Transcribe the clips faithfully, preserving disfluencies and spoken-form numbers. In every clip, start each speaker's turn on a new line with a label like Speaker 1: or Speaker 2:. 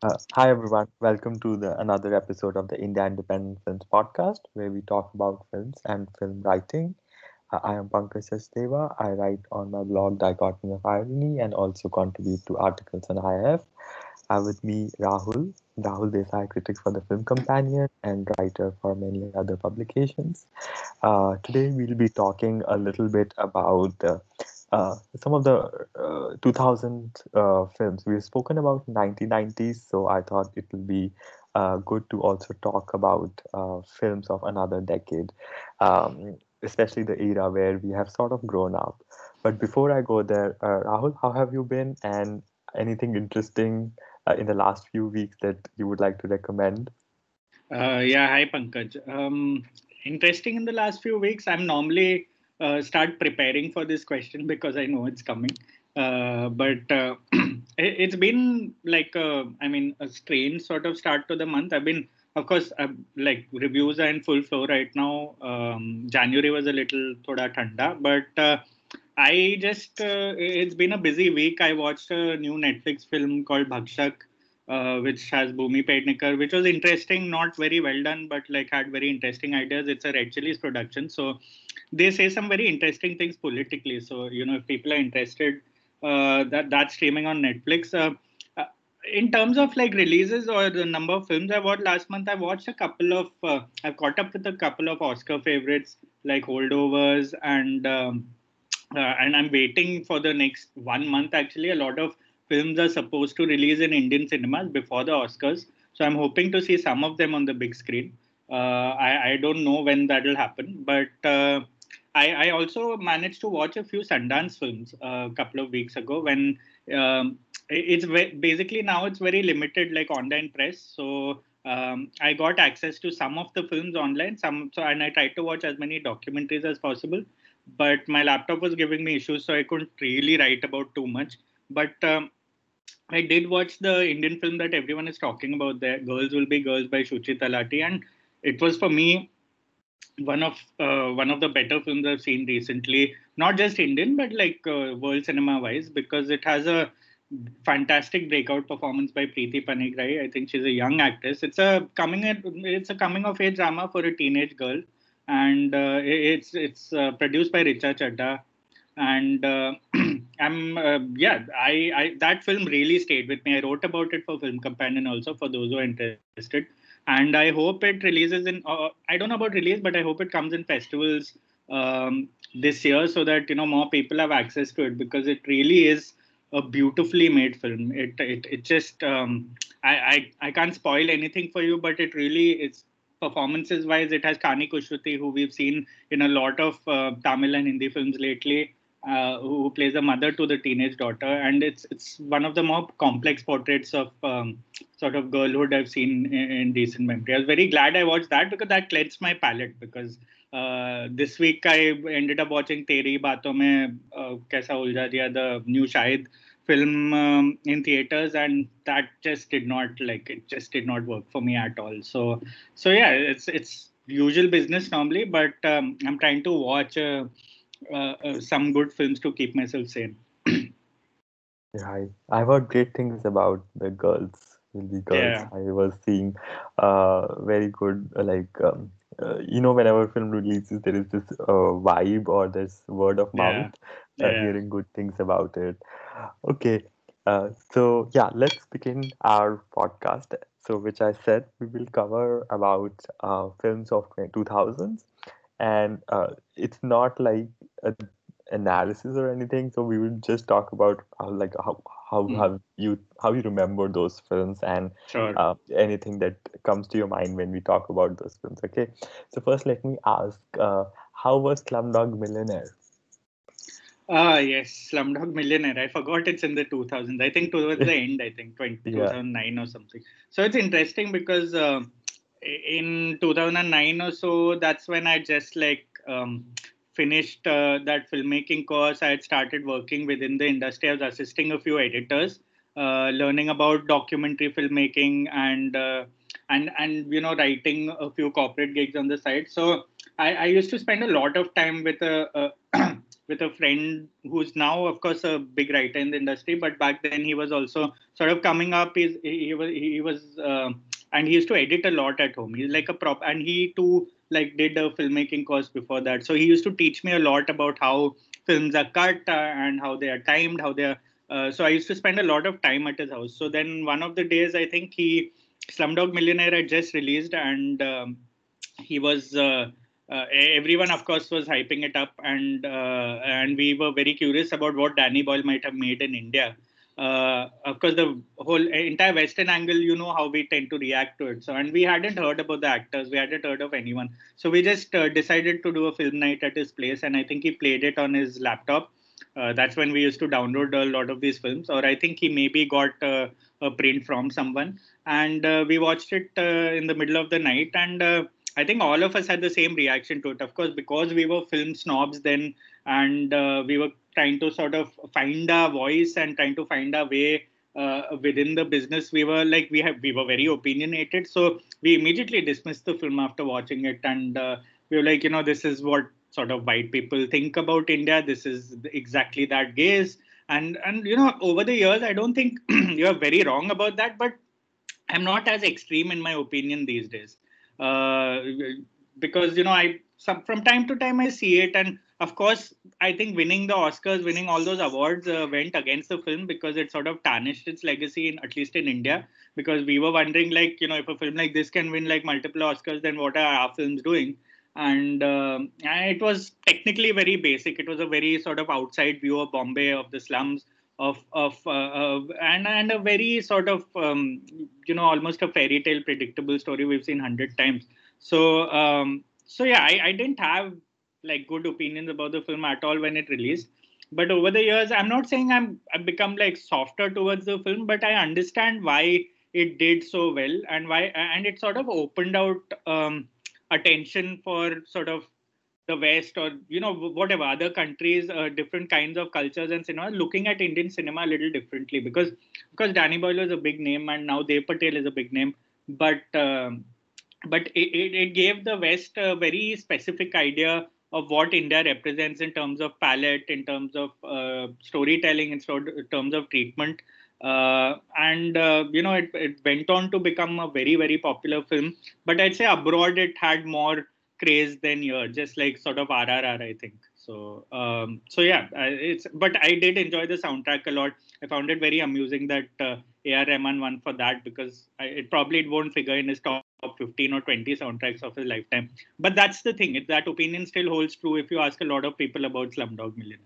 Speaker 1: Uh, hi everyone, welcome to the another episode of the India Independent Films podcast, where we talk about films and film writing. Uh, I am Pankaj Sachdeva. I write on my blog Dichotomy of Irony and also contribute to articles on I F. Uh, with me, Rahul, Rahul Desai, critic for the Film Companion and writer for many other publications. Uh, today we'll be talking a little bit about uh, uh, some of the uh, two thousand uh, films. We've spoken about nineteen nineties, so I thought it will be uh, good to also talk about uh, films of another decade, um, especially the era where we have sort of grown up. But before I go there, uh, Rahul, how have you been, and anything interesting uh, in the last few weeks that you would like to recommend?
Speaker 2: Uh, yeah, hi Pankaj. Um, interesting in the last few weeks. I'm normally uh, start preparing for this question because I know it's coming. Uh, but uh, it, it's been like a, I mean, a strange sort of start to the month. I've been, of course, uh, like reviews are in full flow right now. Um, January was a little thoda thanda, but uh, I just uh, it's been a busy week. I watched a new Netflix film called Bhakshak, uh, which has Bhumi Pednekar, which was interesting, not very well done, but like had very interesting ideas. It's a Red Chillies production, so they say some very interesting things politically. So you know, if people are interested, uh, that that's streaming on Netflix. Uh, uh, in terms of like releases or the number of films I watched last month, I watched a couple of. Uh, I've caught up with a couple of Oscar favorites like Holdovers and. Um, uh, and I'm waiting for the next one month. Actually, a lot of films are supposed to release in Indian cinemas before the Oscars, so I'm hoping to see some of them on the big screen. Uh, I, I don't know when that will happen, but uh, I, I also managed to watch a few Sundance films uh, a couple of weeks ago when um, it's ve- basically now it's very limited like online press. So um, I got access to some of the films online, some so and I tried to watch as many documentaries as possible, but my laptop was giving me issues, so I couldn't really write about too much. But um, I did watch the Indian film that everyone is talking about there, Girls Will Be Girls by Shuchi Talati, and it was for me one of uh, one of the better films I've seen recently. Not just Indian, but like uh, world cinema wise, because it has a fantastic breakout performance by Preeti Panigrai. I think she's a young actress. It's a coming it's a coming of age drama for a teenage girl, and uh, it's it's uh, produced by Richa Chadda. And uh, I'm uh, yeah, I, I that film really stayed with me. I wrote about it for Film Companion also for those who are interested, and I hope it releases in. Uh, I don't know about release, but I hope it comes in festivals um, this year so that you know more people have access to it because it really is a beautifully made film. It it it just um, I, I I can't spoil anything for you, but it really is performances wise. It has Kani Kushruti, who we've seen in a lot of uh, Tamil and Hindi films lately. Uh, who plays a mother to the teenage daughter, and it's it's one of the more complex portraits of um, sort of girlhood I've seen in, in recent memory. I was very glad I watched that because that cleansed my palate. Because uh, this week I ended up watching Teri Baaton Mein uh, Kaisa Ulja Diya, the new Shahid film um, in theaters, and that just did not like it. Just did not work for me at all. So so yeah, it's it's usual business normally, but um, I'm trying to watch uh, uh, uh, some good films to keep myself sane.
Speaker 1: Yeah, I, I've heard great things about the girls will be girls.
Speaker 2: Yeah,
Speaker 1: I was seeing uh very good uh, like um, uh, you know whenever film releases there is this uh, vibe or this word of mouth,
Speaker 2: yeah,
Speaker 1: uh,
Speaker 2: yeah.
Speaker 1: hearing good things about it. Okay, uh, so yeah, let's begin our podcast. So which I said we will cover about uh, films of two thousands, and uh, it's not like a analysis or anything. So we will just talk about how, like how how
Speaker 2: Hmm.
Speaker 1: have you how you remember those films and
Speaker 2: Sure.
Speaker 1: uh, anything that comes to your mind when we talk about those films. Okay, so first let me ask, uh, how was Slumdog Millionaire?
Speaker 2: Ah, yes, Slumdog Millionaire. I forgot it's in the two thousands. I think towards the end, I think twenty,
Speaker 1: Yeah.
Speaker 2: two thousand nine or something. So it's interesting because uh, in two thousand nine or so, that's when I just like um, finished uh, that filmmaking course. I had started working within the industry. I was assisting a few editors, uh, learning about documentary filmmaking and uh, and and you know writing a few corporate gigs on the side. So I, I used to spend a lot of time with a, a with a friend who's now, of course, a big writer in the industry, but back then he was also sort of coming up. He's, he, he was, he was, uh, and he used to edit a lot at home. He's like a prop, and he too like did a filmmaking course before that. So he used to teach me a lot about how films are cut uh, and how they are timed, how they are. Uh, so I used to spend a lot of time at his house. So then one of the days, I think he Slumdog Millionaire had just released, and um, he was. Uh, uh, everyone, of course, was hyping it up, and uh, and we were very curious about what Danny Boyle might have made in India. Uh, of course, the whole entire Western angle, you know how we tend to react to it. So, and we hadn't heard about the actors, we hadn't heard of anyone. So we just uh, decided to do a film night at his place, and I think he played it on his laptop. Uh, that's when we used to download a lot of these films, or I think he maybe got uh, a print from someone, and uh, we watched it uh, in the middle of the night, and. Uh, I think all of us had the same reaction to it. Of course, because we were film snobs then, and uh, we were trying to sort of find our voice and trying to find our way uh, within the business. We were like we have we were very opinionated, so we immediately dismissed the film after watching it, and uh, we were like, you know, this is what sort of white people think about India. This is exactly that gaze, and and you know, over the years, I don't think you are very wrong about that, but I'm not as extreme in my opinion these days. Uh, because you know, I some, from time to time I see it, and of course, I think winning the Oscars, winning all those awards, uh, went against the film because it sort of tarnished its legacy, in at least in India. Because we were wondering, like, you know, if a film like this can win like multiple Oscars, then what are our films doing? And um, it was technically very basic. It was a very sort of outside view of Bombay, of the slums, of of uh, uh, and and a very sort of um, you know, almost a fairy tale predictable story we've seen hundred times. So um, so yeah, I, I didn't have like good opinions about the film at all when it released. But over the years, I'm not saying I'm I've become like softer towards the film, but I understand why it did so well, and why, and it sort of opened out um, attention for sort of the West, or you know, whatever other countries, uh, different kinds of cultures and cinema, looking at Indian cinema a little differently. Because because Danny Boyle is a big name, and now Dev Patel is a big name, but um, but it, it, it gave the West a very specific idea of what India represents in terms of palette, in terms of uh, storytelling, in sort terms of treatment. Uh, and uh, you know, it, it went on to become a very very popular film. But I'd say abroad it had more craze than here, just like sort of R R R, I think. So, um, so yeah, it's. But I did enjoy the soundtrack a lot. I found it very amusing that uh, A R. Rahman won for that, because I, it probably it won't figure in his top fifteen or twenty soundtracks of his lifetime. But that's the thing. It, that opinion still holds true if you ask a lot of people about Slumdog Millionaire.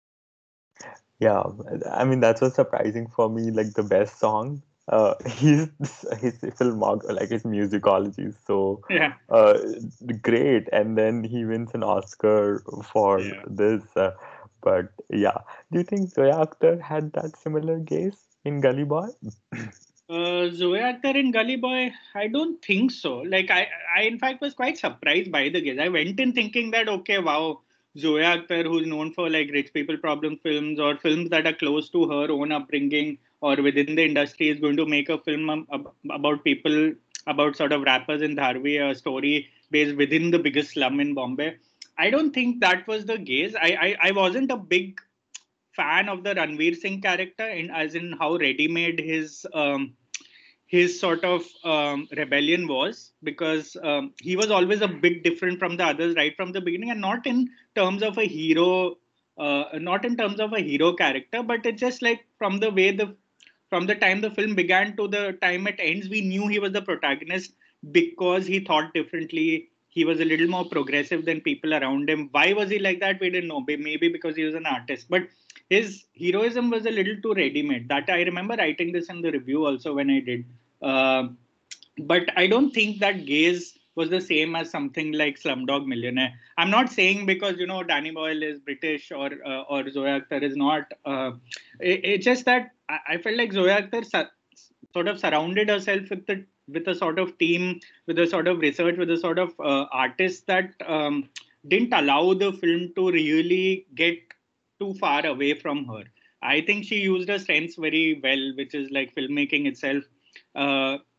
Speaker 1: Yeah, I mean that was surprising for me. Like the best song, uh, his his filmog like his musicology is so
Speaker 2: Yeah.
Speaker 1: uh great, and then he wins an Oscar for
Speaker 2: Yeah.
Speaker 1: this. Uh, but yeah, do you think Zoya Akhtar had that similar gaze in Gully Boy?
Speaker 2: Uh, Zoya Akhtar in Gully Boy, I don't think so. Like I, I in fact was quite surprised by the gaze. I went in thinking that okay, wow, Zoya Akhtar, who's known for like rich people problem films or films that are close to her own upbringing or within the industry, is going to make a film um, about people, about sort of rappers in Dharwi, a story based within the biggest slum in Bombay. I don't think that was the gaze. I, I, I wasn't a big fan of the Ranveer Singh character, in as in how ready-made his um, his sort of um, rebellion was, because um, he was always a bit different from the others right from the beginning, and not in terms of a hero, uh, not in terms of a hero character, but it's just like from the way the from the time the film began to the time it ends, we knew he was the protagonist because he thought differently. He was a little more progressive than people around him. Why was he like that? We didn't know. Maybe because he was an artist. But his heroism was a little too ready-made. That I remember writing this in the review also when I did. Uh, but I don't think that gaze was the same as something like Slumdog Millionaire. I'm not saying because you know Danny Boyle is British or uh, or Zoya Akhtar is not. Uh, it, it's just that I, I felt like Zoya Akhtar su- sort of surrounded herself with the with a sort of team, with a sort of research, with a sort of uh, artists that um, didn't allow the film to really get too far away from her. I think she used her strengths very well, which is like filmmaking itself. Uh,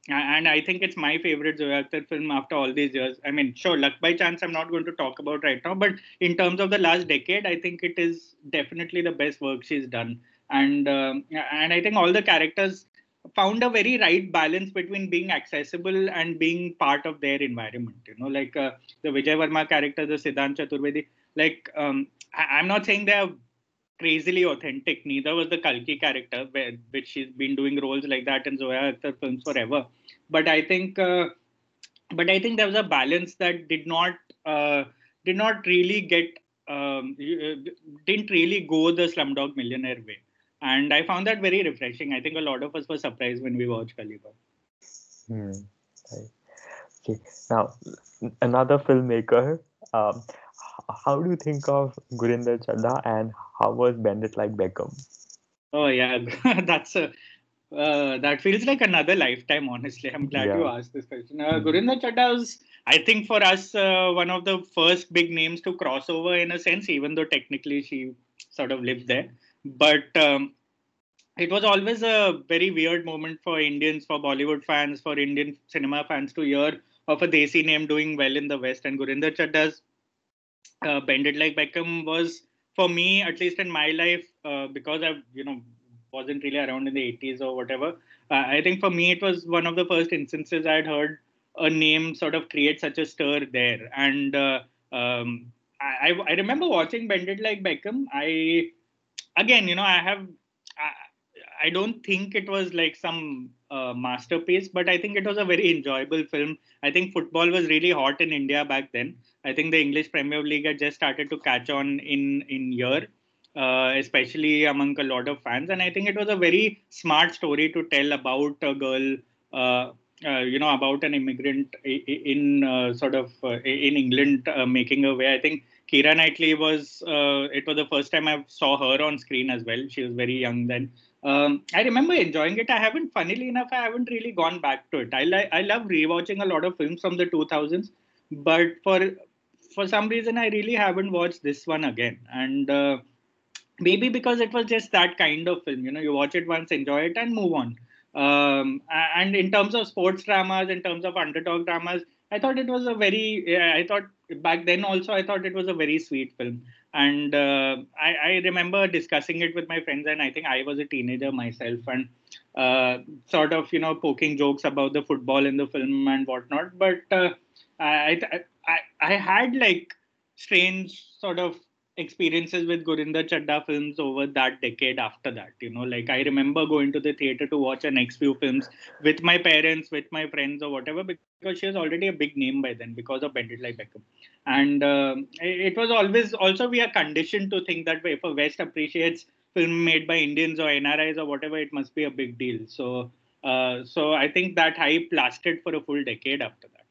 Speaker 2: and I think it's my favorite Zoya Akhtar film after all these years. I mean, sure, Luck by Chance I'm not going to talk about right now, but in terms of the last decade, I think it is definitely the best work she's done. And um, and I think all the characters found a very right balance between being accessible and being part of their environment. You know, like uh, the Vijay Verma character, the Siddhant Chaturvedi. Like, um, I- I'm not saying they're crazily authentic. Neither was the Kalki character, where, which she's been doing roles like that in Zoya Akhtar films forever. But I think, uh, but I think there was a balance that did not uh, did not really get um, uh, didn't really go the Slumdog Millionaire way, and I found that very refreshing. I think a lot of us were surprised when we watched Kaliba.
Speaker 1: Hmm. Right. Okay. Now, another filmmaker. Um, h- how do you think of Gurinder Chadha, and how was Bend It Like Beckham?
Speaker 2: Oh yeah, that's a uh, that feels like another lifetime. Honestly, I'm glad you
Speaker 1: Yeah.
Speaker 2: asked this question. Uh,
Speaker 1: Hmm.
Speaker 2: Gurinder Chadha was, I think, for us uh, one of the first big names to cross over in a sense, even though technically she sort of lived there. But um, it was always a very weird moment for Indians, for Bollywood fans, for Indian cinema fans to hear of a Desi name doing well in the West. And Gurinder Chadha's uh, Bend It Like Beckham was, for me, at least in my life, uh, because I, you know, wasn't really around in the eighties or whatever. Uh, I think for me, it was one of the first instances I'd heard a name sort of create such a stir there. And uh, um, I, I I remember watching Bend It Like Beckham. I again, you know, I have, I, I don't think it was like some uh, masterpiece, but I think it was a very enjoyable film. I think football was really hot in India back then. I think the English Premier League had just started to catch on in in year, uh, especially among a lot of fans. And I think it was a very smart story to tell about a girl, uh, uh, you know, about an immigrant in uh, sort of uh, in England uh, making her way. I think Keira Knightley was. Uh, it was the first time I saw her on screen as well. She was very young then. Um, I remember enjoying it. I haven't, funnily enough, I haven't really gone back to it. I like, I love rewatching a lot of films from the two thousands, but for for some reason, I really haven't watched this one again. And uh, maybe because it was just that kind of film. You know, you watch it once, enjoy it, and move on. Um, and in terms of sports dramas, in terms of underdog dramas, I thought it was a very. Yeah, I thought back then also I thought it was a very sweet film. And uh, I, I remember discussing it with my friends, and I think I was a teenager myself, and uh, sort of you know poking jokes about the football in the film and whatnot. But uh, I, I I I had like strange sort of experiences with Gurinder Chadha films over that decade after that. You know, like I remember going to the theater to watch her next few films with my parents, with my friends, or whatever, because she was already a big name by then because of Bend It Like Beckham. And um, it was always also we are conditioned to think that if a West appreciates film made by Indians or N R Is or whatever, it must be a big deal. So, uh, so I think that hype lasted for a full decade after that.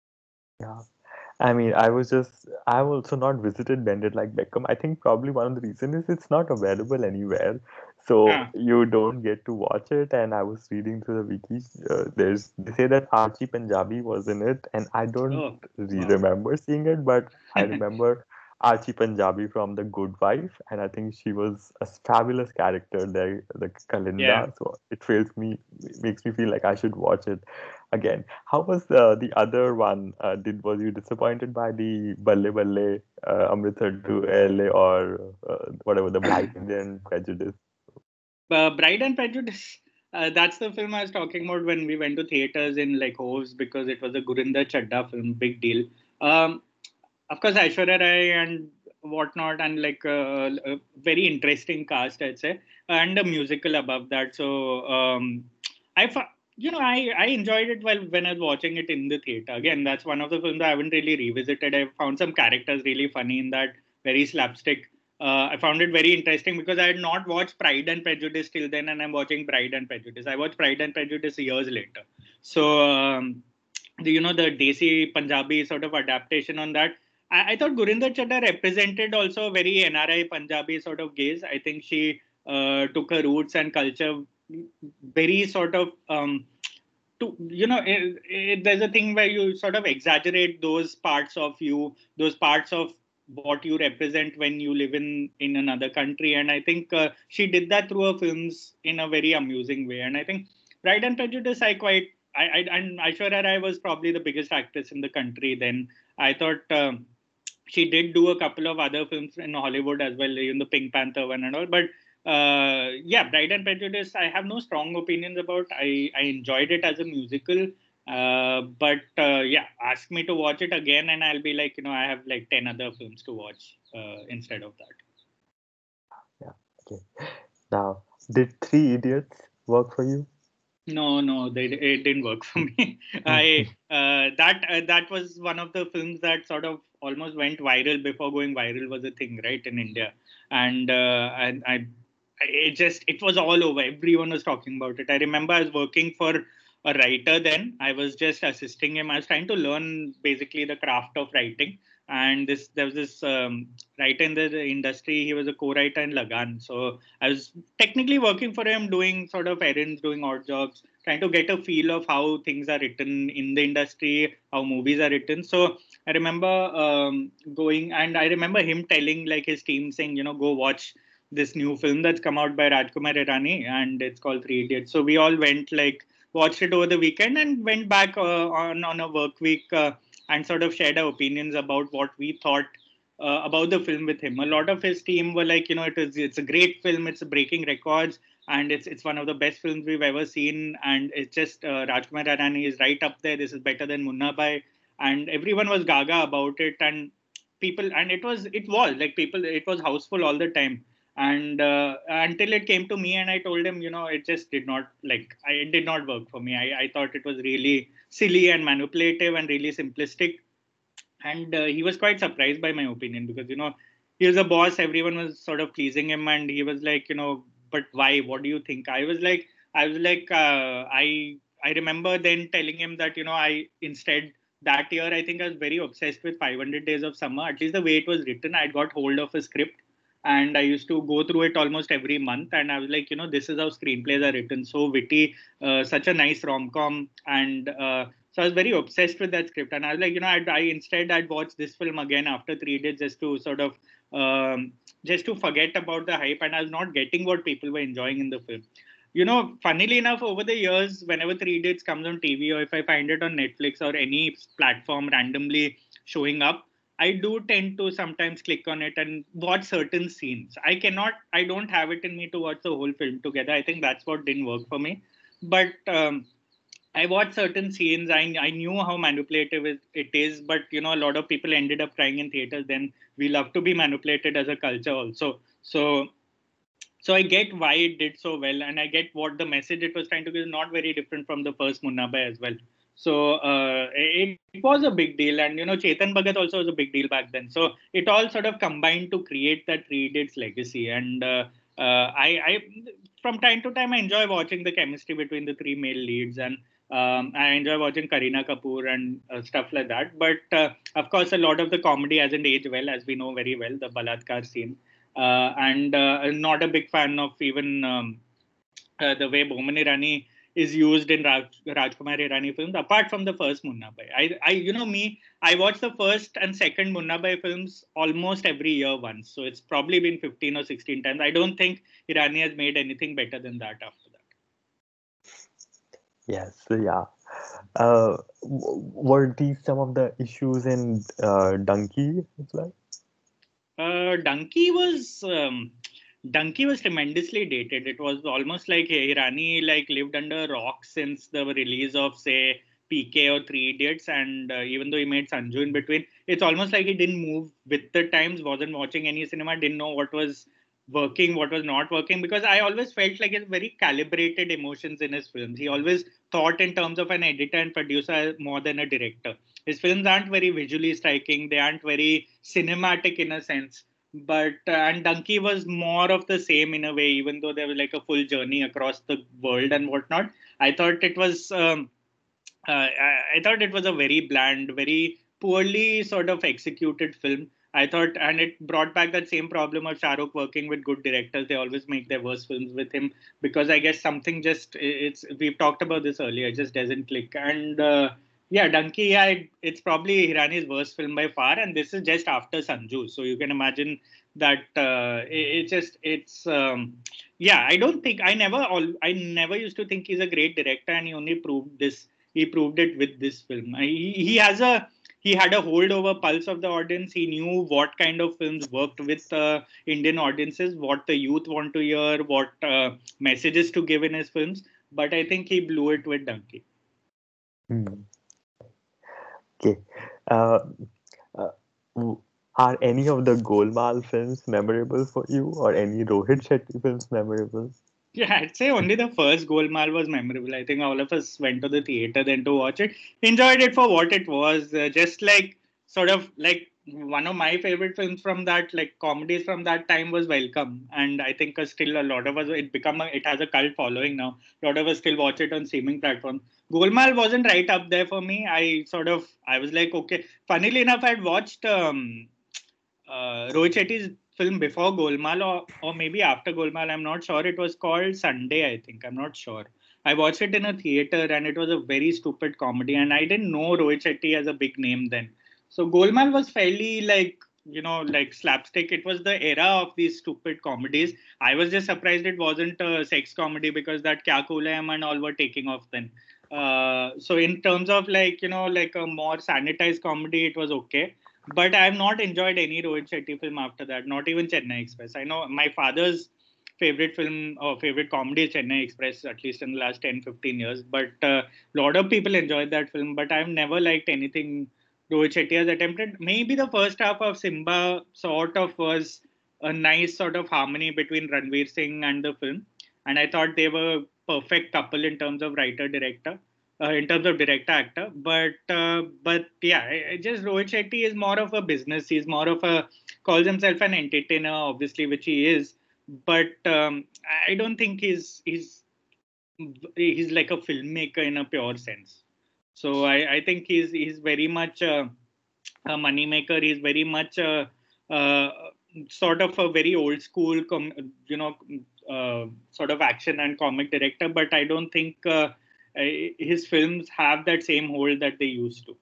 Speaker 1: Yeah. I mean, I was just, I've also not visited Bend It Like Beckham. I think probably one of the reasons is it's not available anywhere. So
Speaker 2: Ah,
Speaker 1: you don't get to watch it. And I was reading through the wiki. Uh, there's, they say that Archie Punjabi was in it. And I don't
Speaker 2: oh,
Speaker 1: re
Speaker 2: wow.
Speaker 1: remember seeing it, but I remember Archie Punjabi from The Good Wife. And I think she was a fabulous character there, the
Speaker 2: Yeah.
Speaker 1: Kalinda. So it feels me, makes me feel like I should watch it again. How was uh, the other one? Uh, did was you disappointed by the Balle Balle, uh, Amritsar to L A, or uh, whatever, the Pride and Prejudice?
Speaker 2: Uh, Bride and Prejudice. Uh, that's the film I was talking about when we went to theaters in like Hoves because it was a Gurinder Chadha film, big deal. Um, of course, Aishwarya Rai and whatnot, and like uh, a very interesting cast, I'd say, and a musical above that. So um, I, fo- you know, I I enjoyed it while when I was watching it in the theater. Again, that's one of the films I haven't really revisited. I found some characters really funny in that, very slapstick. uh, I found it very interesting because I had not watched Pride and Prejudice till then, and I'm watching Pride and Prejudice. I watched Pride and Prejudice years later. So, um, the, you know, the Desi Punjabi sort of adaptation on that. I, I thought Gurinder Chadha represented also a very N R I Punjabi sort of gaze. I think she uh, took her roots and culture very sort of. Um, to you know it, it, there's a thing where you sort of exaggerate those parts of you, those parts of what you represent when you live in in another country. And I think uh, she did that through her films in a very amusing way. And I think Pride and Prejudice, i quite I, I and Aishwarya Rai was probably the biggest actress in the country then. I thought um, she did do a couple of other films in Hollywood as well, even the Pink Panther one and all. But uh, yeah, Pride and Prejudice, I have no strong opinions about. I, I enjoyed it as a musical. Uh, but uh, yeah, ask me to watch it again, and I'll be like, you know, I have like ten other films to watch uh, instead of that.
Speaker 1: Yeah. Okay. Now, did Three Idiots work for you?
Speaker 2: No, no, they, it didn't work for me. I uh, that uh, that was one of the films that sort of almost went viral before going viral was a thing, right, in India, and uh, and I, it just it was all over. Everyone was talking about it. I remember I was working for a writer then. I was just assisting him. I was trying to learn basically the craft of writing, and this there was this um, writer in the industry. He was a co-writer in Lagan, so I was technically working for him, doing sort of errands, doing odd jobs, trying to get a feel of how things are written in the industry, how movies are written. So I remember um, going, and I remember him telling like his team saying, you know, go watch this new film that's come out by Rajkumar Hirani, and it's called Three Idiots. So we all went like watched it over the weekend and went back uh, on on a work week uh, and sort of shared our opinions about what we thought uh, about the film with him. A lot of his team were like, you know, it is it's a great film, it's breaking records, and it's it's one of the best films we've ever seen. And it's just uh, Rajkumar Hirani is right up there. This is better than Munna Bhai, and everyone was gaga about it. And people, and it was it was like people, it was houseful all the time. And uh, until it came to me, and I told him, you know, it just did not like I, it did not work for me. I, I thought it was really silly and manipulative and really simplistic, and uh, he was quite surprised by my opinion because you know he was a boss, everyone was sort of pleasing him, and he was like, you know, but why, what do you think? I was like I was like uh, i i remember then telling him that, you know, I instead that year I think I was very obsessed with five hundred Days of Summer. At least the way it was written, I got hold of a script and I used to go through it almost every month, and I was like, you know, this is how screenplays are written, so witty, uh, such a nice rom-com. And uh, so I was very obsessed with that script, and I was like, you know, I'd, I instead I'd watch this film again after three days just to sort of um, just to forget about the hype, and I was not getting what people were enjoying in the film. You know, funnily enough, over the years, whenever Three Idiots comes on T V, or if I find it on Netflix or any platform randomly showing up, I do tend to sometimes click on it and watch certain scenes. I cannot, I don't have it in me to watch the whole film together. I think that's what didn't work for me. But um, I watched certain scenes. I I knew how manipulative it, it is, but you know, a lot of people ended up crying in theaters. Then we love to be manipulated as a culture also. So so I get why it did so well, and I get what the message it was trying to give is not very different from the first Munna Bhai as well. So uh, it, it was a big deal, and you know, Chetan Bhagat also was a big deal back then. So it all sort of combined to create that Three Idiots legacy. And uh, uh, I, I, from time to time, I enjoy watching the chemistry between the three male leads, and um, I enjoy watching Kareena Kapoor and uh, stuff like that. But uh, of course, a lot of the comedy hasn't aged well, as we know very well, the Balatkar scene. Uh, and uh, I'm not a big fan of even um, uh, the way Boman Irani is used in Raj, Rajkumar Irani films, apart from the first Munna Bhai. I, I, you know me, I watch the first and second Munna Bhai films almost every year once. So it's probably been fifteen or sixteen times. I don't think Irani has made anything better than that after that.
Speaker 1: Yes, yeah. Uh, w- were these some of the issues in uh, Donkey as well?
Speaker 2: Uh, Donkey was um, Donkey was tremendously dated. It was almost like Hirani like lived under a rock since the release of say P K or Three Idiots, and uh, even though he made Sanju in between, it's almost like he didn't move with the times. Wasn't watching any cinema. Didn't know what was working, what was not working. Because I always felt like it's very calibrated emotions in his films. He always thought in terms of an editor and producer more than a director. His films aren't very visually striking. They aren't very cinematic in a sense. But uh, and Donkey was more of the same in a way, even though there was like a full journey across the world and whatnot. I thought it was um, uh, I, I thought it was a very bland, very poorly sort of executed film. I thought, and it brought back that same problem of Shah Rukh working with good directors. They always make their worst films with him because I guess something just it's. We've talked about this earlier. It just doesn't click. And uh, yeah, Donkey. Yeah, it, it's probably Hirani's worst film by far, and this is just after Sanju. So you can imagine that uh, it, it just it's. Um, yeah, I don't think I never all I never used to think he's a great director, and he only proved this he proved it with this film. He, he has a he had a hold over pulse of the audience. He knew what kind of films worked with uh, Indian audiences, what the youth want to hear, what uh, messages to give in his films. But I think he blew it with Dunki.
Speaker 1: Hmm. Okay. Uh, uh, w- are any of the Golmaal films memorable for you, or any Rohit Shetty films memorable?
Speaker 2: Yeah, I'd say only the first Golmaal was memorable. I think all of us went to the theater then to watch it. Enjoyed it for what it was. Uh, just like sort of like one of my favorite films from that, like comedies from that time, was Welcome. And I think uh, still a lot of us, it become a, it has a cult following now. A lot of us still watch it on streaming platforms. Golmaal wasn't right up there for me. I sort of I was like, okay. Funnily enough, I'd watched um, uh, Rohit Shetty's film before Golmaal, or, or maybe after Golmaal. I'm not sure. It was called Sunday, I think. I'm not sure. I watched it in a theater and it was a very stupid comedy. And I didn't know Rohit Shetty as a big name then. So Golmaal was fairly like, you know, like slapstick. It was the era of these stupid comedies. I was just surprised it wasn't a sex comedy because that Kya Cool Hai and all were taking off then. Uh, so in terms of like, you know, like a more sanitized comedy, it was okay, but I have not enjoyed any Rohit Shetty film after that, not even Chennai Express. I know my father's favorite film or favorite comedy is Chennai Express, at least in the last ten, fifteen years. But a uh, lot of people enjoyed that film, but I've never liked anything Rohit Shetty has attempted. Maybe the first half of Simba sort of was a nice sort of harmony between Ranveer Singh and the film. And I thought they were perfect couple in terms of writer director uh, in terms of director actor. But uh, but yeah, I, I just Rohit Shetty is more of a business. He's more of a calls himself an entertainer, obviously, which he is. But um, I don't think he's he's he's like a filmmaker in a pure sense. So I, I think he's he's very much a, a money maker. He's very much a, a sort of a very old school, com, you know, uh, sort of action and comic director. But I don't think uh, his films have that same hold that they used to.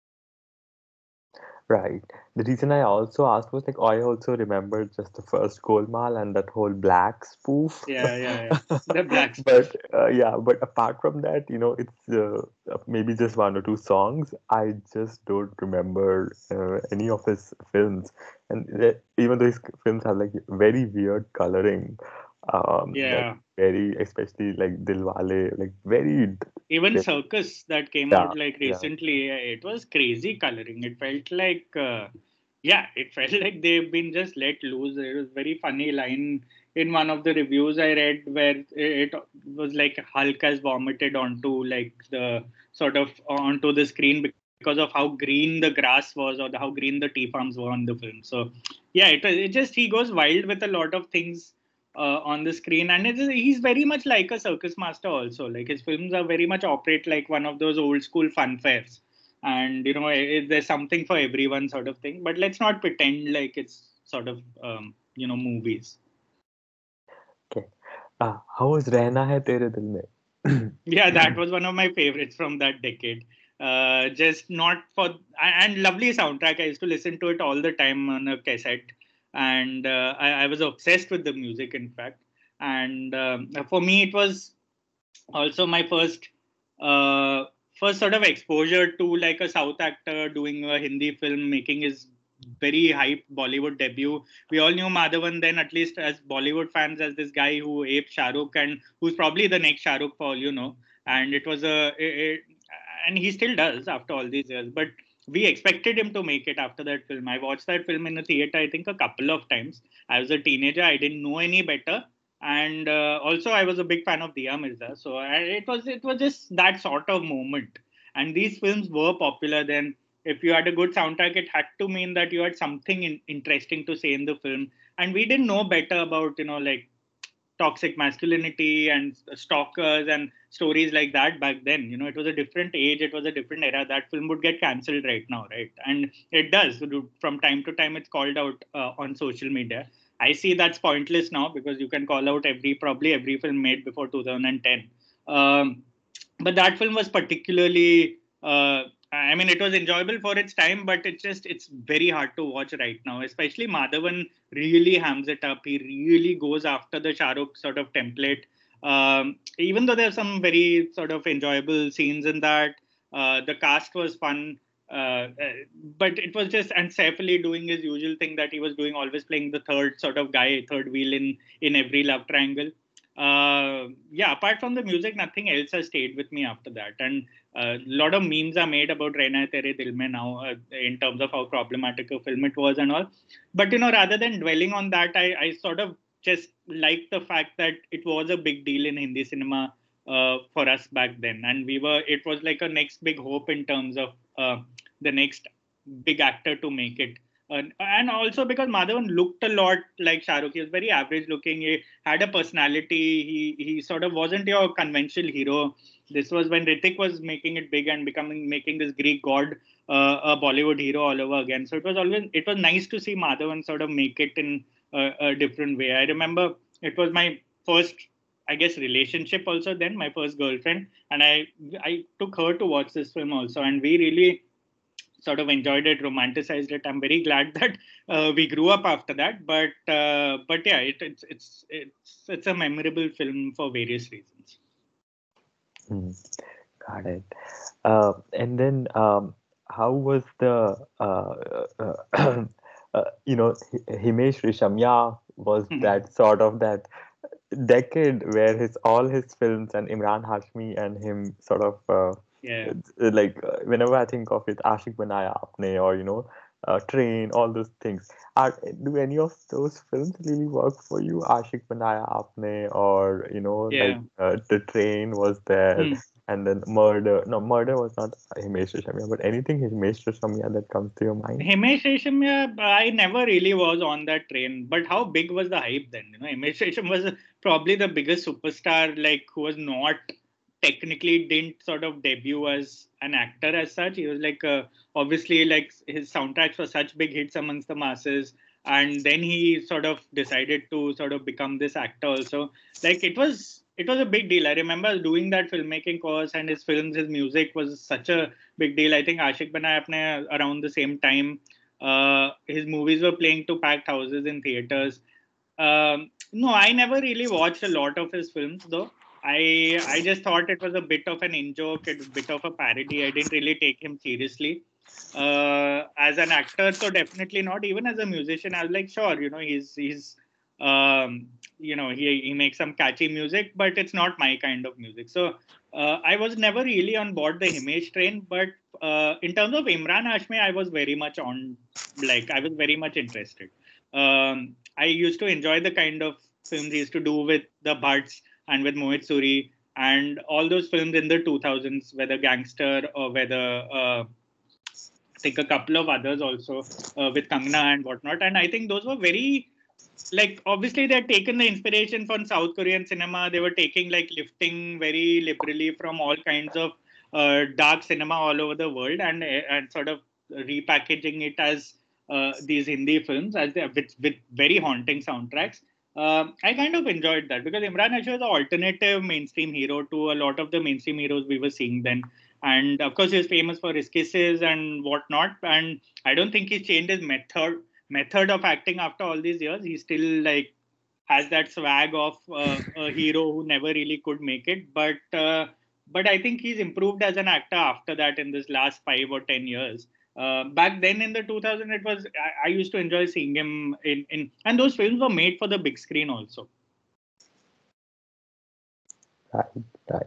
Speaker 1: Right. The reason I also asked was like I also remembered just the first Golmaal and that whole black spoof.
Speaker 2: Yeah, yeah, yeah. The black
Speaker 1: But
Speaker 2: spoof.
Speaker 1: uh, yeah, but apart from that, you know, it's uh, uh, maybe just one or two songs. I just don't remember uh, any of his films, and that, even though his films have like very weird coloring, um, like
Speaker 2: Yeah.
Speaker 1: very especially like Dilwale, like very
Speaker 2: Even
Speaker 1: yeah,
Speaker 2: Circus that came
Speaker 1: yeah,
Speaker 2: out like
Speaker 1: yeah.
Speaker 2: recently, uh, it was crazy coloring. It felt like, uh, yeah, it felt like they've been just let loose. It was very funny line in one of the reviews I read where it was like Hulk has vomited onto like the sort of onto the screen because of how green the grass was or the, how green the tea farms were on the film. So yeah, it, it just he goes wild with a lot of things uh, on the screen, and it's, he's very much like a circus master also. Like his films are very much operate like one of those old school fun fairs, and you know it, there's something for everyone sort of thing. But let's not pretend like it's sort of um, you know movies.
Speaker 1: Okay. Ah, how was Rehna Hai Tere Dil Mein?
Speaker 2: Yeah, that was one of my favorites from that decade. Uh, just not for and lovely soundtrack. I used to listen to it all the time on a cassette, and uh, I, I was obsessed with the music. In fact, and um, for me, it was also my first uh, first sort of exposure to like a South actor doing a Hindi film, making his very hype Bollywood debut. We all knew Madhavan then, at least as Bollywood fans, as this guy who aped Shah Rukh and who's probably the next Shah Rukh for all you know. And it was a, it, and he still does after all these years. But we expected him to make it after that film. I watched that film in a theater, I think, a couple of times. I was a teenager. I didn't know any better, and uh, also I was a big fan of Dia Mirza. So I, it was it was just that sort of moment. And these films were popular then. If you had a good soundtrack, it had to mean that you had something in, interesting to say in the film. And we didn't know better about you know like toxic masculinity and stalkers and stories like that back then. You know, it was a different age, it was a different era. That film would get cancelled right now, right? And it does. From time to time, it's called out uh, on social media. I see that's pointless now because you can call out every probably every film made before two thousand ten. Um, but that film was particularly uh, I mean it was enjoyable for its time, but it's just it's very hard to watch right now, especially Madhavan really hams it up. He really goes after the Shah Rukh sort of template. Um, even though there's some very sort of enjoyable scenes in that, uh, the cast was fun. Uh, uh, but it was just, and Saif Ali doing his usual thing that he was doing, always playing the third sort of guy, third wheel in in every love triangle. Uh, yeah, apart from the music, nothing else has stayed with me after that. And a lot of memes are made about Rehna Hai Tere Dil Mein now, uh, in terms of how problematic a film it was and all. But you know, rather than dwelling on that, I, I sort of just like the fact that it was a big deal in Hindi cinema uh, for us back then, and we were. It was like a next big hope in terms of uh, the next big actor to make it. Uh, and also because Madhavan looked a lot like Shah Rukh. He was very average looking. He had a personality. He he sort of wasn't your conventional hero. This was when Ritik was making it big and becoming making this Greek god uh, a Bollywood hero all over again. So it was always it was nice to see Madhavan sort of make it in a, a different way. I remember it was my first, I guess, relationship also then, my first girlfriend, and I I took her to watch this film also, and we really sort of enjoyed it, romanticized it. I'm very glad that uh, we grew up after that, but uh, but yeah, it, it's it's it's it's a memorable film for various reasons.
Speaker 1: Hmm. Got it. Uh, and then, um, how was the, uh, uh, uh, you know, Hi- Himesh Reshamya was that sort of that decade where his all his films and Imran Hashmi and him sort of uh,
Speaker 2: Yeah.
Speaker 1: like uh, whenever I think of it, Ashik Banaya Aapne or you know, uh, Train, all those things. Are do any of those films really work for you? Ashik Banaya Aapne or you know, like
Speaker 2: Yeah.
Speaker 1: uh, The Train was there,
Speaker 2: Hmm.
Speaker 1: and then Murder. No, Murder was not Himesh Reshamya, but anything Himesh Reshamya that comes to your mind?
Speaker 2: Himesh Reshamya, I never really was on that train. But how big was the hype then? You know, Himesh Resham was probably the biggest superstar, like who was not technically didn't sort of debut as an actor as such. He was like uh, obviously like his soundtracks were such big hits amongst the masses, and then he sort of decided to sort of become this actor also. Like it was it was a big deal. I remember doing that filmmaking course, and his films, his music was such a big deal. I think Ashik Banaya Apne around the same time. Uh, his movies were playing to packed houses in theaters. Um, no, I never really watched a lot of his films though. I I just thought it was a bit of an in joke, a bit of a parody. I didn't really take him seriously. Uh, as an actor, so definitely not. Even as a musician, I was like, sure, you know, he's he's um, you know, he he makes some catchy music, but it's not my kind of music. So uh, I was never really on board the Himesh train. But uh, in terms of Imran Hashmi, I was very much on, like, I was very much interested. Um, I used to enjoy the kind of films he used to do with the Butts and with Mohit Suri and all those films in the two thousands, whether Gangster or whether uh, I think a couple of others also uh, with Kangna and whatnot. And I think those were very, like, obviously they had taken the inspiration from South Korean cinema. They were taking, like, lifting very liberally from all kinds of uh, dark cinema all over the world, and and sort of repackaging it as uh, these Hindi films as they, with with very haunting soundtracks. Um, I kind of enjoyed that because Imran Hashmi was an alternative mainstream hero to a lot of the mainstream heroes we were seeing then. And of course, he's famous for his kisses and whatnot. And I don't think he's changed his method method of acting after all these years. He still like has that swag of uh, a hero who never really could make it. But uh, but I think he's improved as an actor after that in this last five or ten years. Uh, back then in the two thousands, it was I, I used to enjoy seeing him in, in and those films were made for the big screen also.
Speaker 1: Right, right.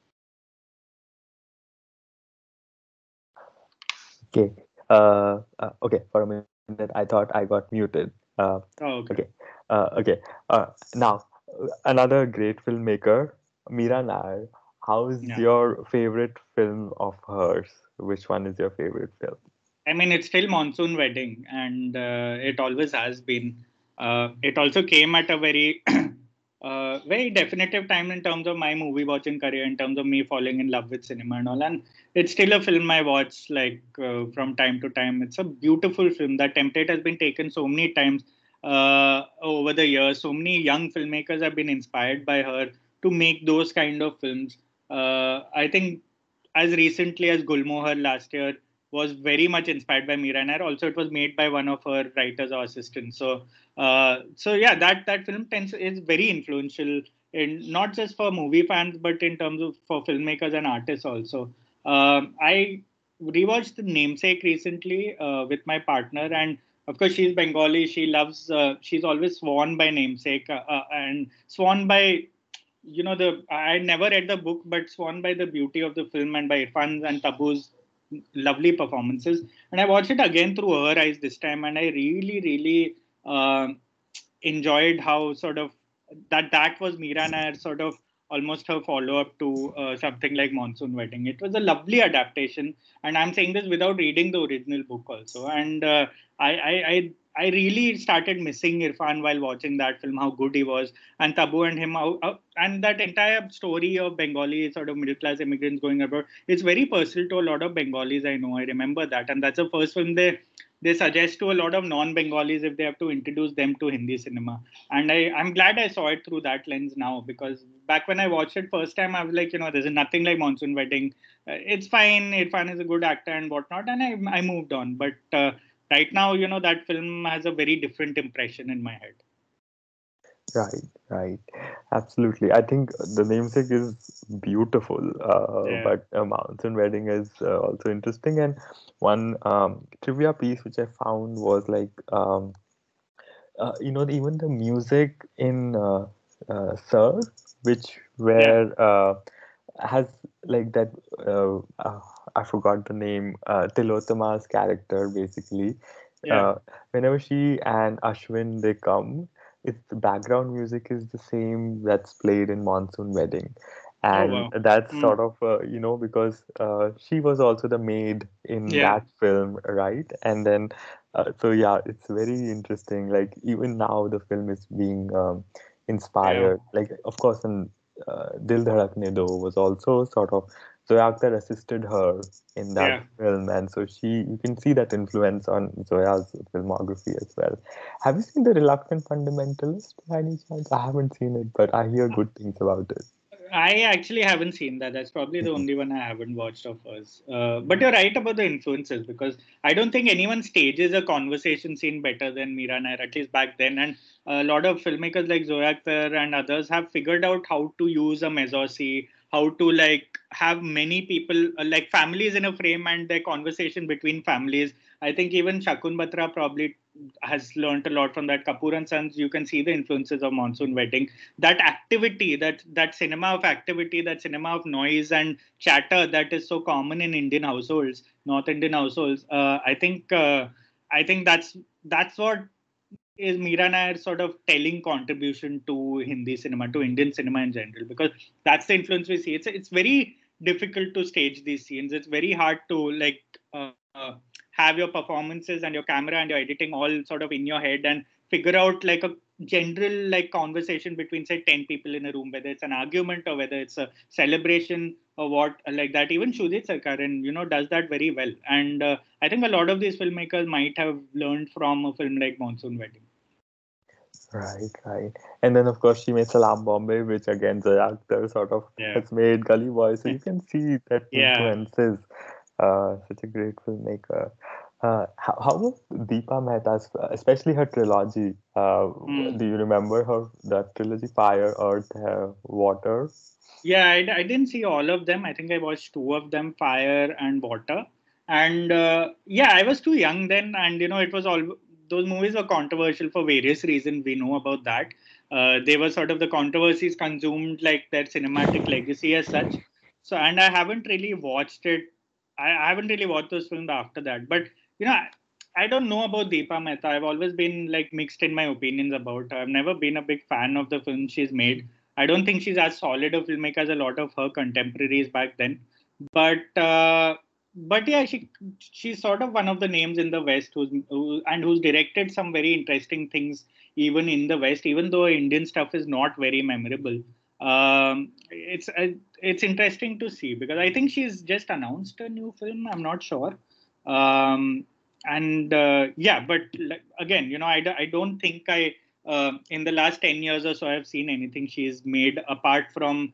Speaker 1: Okay. Uh, uh, okay. For a minute, I thought I got muted. Uh,
Speaker 2: Oh,
Speaker 1: okay.
Speaker 2: okay.
Speaker 1: Uh, okay. Uh, now, uh, another great filmmaker, Meera Nair. How is
Speaker 2: Yeah.
Speaker 1: your favorite film of hers? Which one is your favorite film?
Speaker 2: I mean, it's still Monsoon Wedding, and uh, it always has been. Uh, it also came at a very, uh, very definitive time in terms of my movie watching career, in terms of me falling in love with cinema and all. And it's still a film I watch like uh, from time to time. It's a beautiful film. That template has been taken so many times uh, over the years. So many young filmmakers have been inspired by her to make those kind of films. Uh, I think as recently as Gulmohar last year was very much inspired by Meera Nair. Also, it was made by one of her writers or assistants. So, uh, so yeah, that that film tends is very influential in not just for movie fans, but in terms of for filmmakers and artists also. Um, I rewatched The Namesake recently uh, with my partner, and of course she's Bengali. She loves. Uh, she's always sworn by Namesake uh, uh, and sworn by you know the I never read the book, but sworn by the beauty of the film and by Irfan's and Tabu's lovely performances. And I watched it again through her eyes this time, and I really, really uh, enjoyed how sort of that that was Meera Nair sort of almost her follow up to uh, something like Monsoon Wedding. It was a lovely adaptation, and I'm saying this without reading the original book also. And uh, I, I I I really started missing Irfan while watching that film. How good he was, and Tabu and him, how, how, and that entire story of Bengali sort of middle class immigrants going abroad. It's very personal to a lot of Bengalis. I know. I remember that, and that's the first film they they suggest to a lot of non-Bengalis if they have to introduce them to Hindi cinema. And I, I'm glad I saw it through that lens now, because back when I watched it first time, I was like, you know, there's nothing like Monsoon Wedding. Uh, it's fine. Irfan is a good actor and whatnot. And I, I moved on. But uh, right now, you know, that film has a very different impression in my head.
Speaker 1: Right, right. Absolutely. I think the namesake is beautiful, uh,
Speaker 2: Yeah.
Speaker 1: but a mountain wedding is uh, also interesting. And one um, trivia piece which I found was like, um, uh, you know, even the music in uh, uh, Sir, which
Speaker 2: Yeah.
Speaker 1: where uh, has like that, uh, uh, I forgot the name, uh, Tilotama's character basically.
Speaker 2: Yeah.
Speaker 1: Uh, whenever she and Ashwin they come, it's the background music is the same that's played in Monsoon Wedding.
Speaker 2: Oh,
Speaker 1: And
Speaker 2: wow.
Speaker 1: that's
Speaker 2: Mm.
Speaker 1: sort of, uh, you know, because uh, she was also the maid in
Speaker 2: Yeah.
Speaker 1: that film, right? And then, uh, so yeah, it's very interesting. Like, even now, the film is being um,
Speaker 2: Yeah.
Speaker 1: inspired. Like, of course, in uh, Dil Dhadakne Do was also sort of Zoya Akhtar assisted her in that
Speaker 2: Yeah.
Speaker 1: film, and so she you can see that influence on Zoya's filmography as well. Have you seen The Reluctant Fundamentalist by any chance? I haven't seen it, but I hear good things about it.
Speaker 2: I actually haven't seen that. That's probably the
Speaker 1: Mhm.
Speaker 2: only one I haven't watched of hers. Uh, but you're right about the influences, because I don't think anyone stages a conversation scene better than Meera Nair, at least back then. And a lot of filmmakers like Zoya Akhtar and others have figured out how to use a mesosi, how to like have many people, uh, like families in a frame and their conversation between families. I think even Shakun Batra probably has learned a lot from that. Kapoor and Sons, you can see the influences of Monsoon Wedding. That activity, that that cinema of activity, that cinema of noise and chatter that is so common in Indian households, North Indian households. Uh, I think uh, I think that's that's what is Meera Nair's sort of telling contribution to Hindi cinema, to Indian cinema in general, because that's the influence we see. It's it's very difficult to stage these scenes. It's very hard to like uh, have your performances and your camera and your editing all sort of in your head and figure out like a general like conversation between say ten people in a room, whether it's an argument or whether it's a celebration or what like that. Even Shudit Sarkaran, you know, does that very well. And uh, I think a lot of these filmmakers might have learned from a film like Monsoon Wedding.
Speaker 1: Right, right. And then, of course, she made Salam Bombay, which again, Zoya Akhtar sort of
Speaker 2: Yeah.
Speaker 1: has made Gully Boy. So you can see that
Speaker 2: Yeah.
Speaker 1: influences uh, such a great filmmaker. Uh, how, how was Deepa Mehta's, especially her trilogy? Uh,
Speaker 2: Hmm.
Speaker 1: do you remember her that trilogy, Fire, Earth, uh, Water?
Speaker 2: Yeah, I, I didn't see all of them. I think I watched two of them, Fire and Water. And uh, yeah, I was too young then, and you know, it was all those movies were controversial for various reasons. We know about that. Uh, they were sort of the controversies consumed like their cinematic legacy as such. So, and I haven't really watched it. I, I haven't really watched those films after that. But you know, I, I don't know about Deepa Mehta. I've always been like mixed in my opinions about her. I've never been a big fan of the films she's made. I don't think she's as solid a filmmaker as a lot of her contemporaries back then. But uh, but yeah, she she's sort of one of the names in the West who's who, and who's directed some very interesting things even in the West, even though Indian stuff is not very memorable. Um, it's uh, it's interesting to see because I think she's just announced a new film. I'm not sure. Um, and uh, yeah, but like, again, you know, I, d- I don't think I uh, in the last ten years or so I've seen anything she's made apart from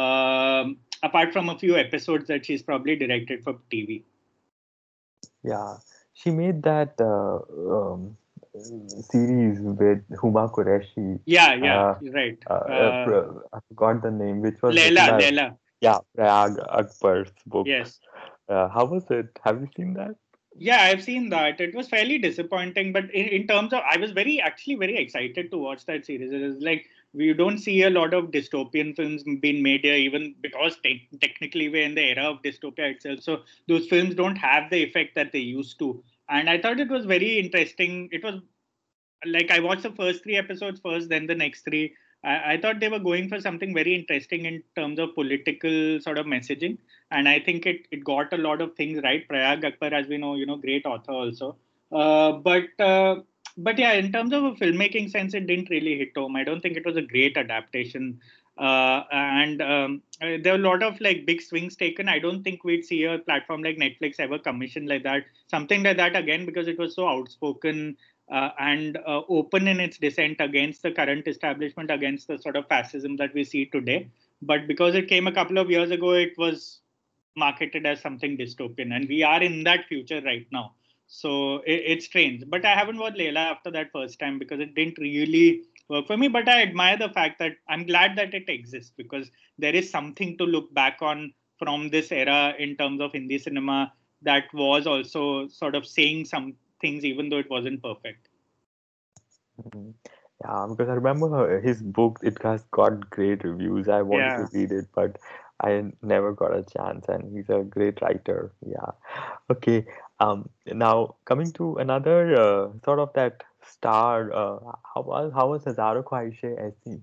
Speaker 2: um apart from a few episodes that she's probably directed for T V.
Speaker 1: Yeah, she made that. Uh, um, series with Huma Qureshi.
Speaker 2: Yeah, yeah,
Speaker 1: Uh,
Speaker 2: right.
Speaker 1: uh, uh,
Speaker 2: Uh,
Speaker 1: pro- I forgot the name, which was written
Speaker 2: Leila,
Speaker 1: by,
Speaker 2: Leila.
Speaker 1: yeah, Prayag Akbar's book.
Speaker 2: Yes.
Speaker 1: Uh, how was it? Have you seen that?
Speaker 2: Yeah, I've seen that. It was fairly disappointing, but in, in terms of, I was very actually very excited to watch that series. It is like we don't see a lot of dystopian films being made here, even because te- technically we're in the era of dystopia itself. So those films don't have the effect that they used to. And I thought it was very interesting. It was like I watched the first three episodes first, then the next three. I, I thought they were going for something very interesting in terms of political sort of messaging, and I think it it got a lot of things right. Prayag Akbar, as we know, you know, great author also. Uh, but uh, but yeah, in terms of a filmmaking sense, it didn't really hit home. I don't think it was a great adaptation. Uh, and um, uh, there were a lot of like big swings taken. I don't think we'd see a platform like Netflix ever commission like that, something like that again, because it was so outspoken uh, and uh, open in its dissent against the current establishment, against the sort of fascism that we see today. But because it came a couple of years ago, it was marketed as something dystopian, and we are in that future right now. So it, it's strange. But I haven't watched Layla after that first time because it didn't really work for me. But I admire the fact that I'm glad that it exists because there is something to look back on from this era in terms of Hindi cinema that was also sort of saying some things, even though it wasn't perfect.
Speaker 1: Mhm. Yeah, because I remember her- his book, it has got great reviews. I wanted
Speaker 2: Yeah.
Speaker 1: to read it, but I never got a chance, and he's a great writer. Yeah. Okay. Um, now coming to another uh, sort of that star, uh, how was how was Hazaro Khwaishein Aisi?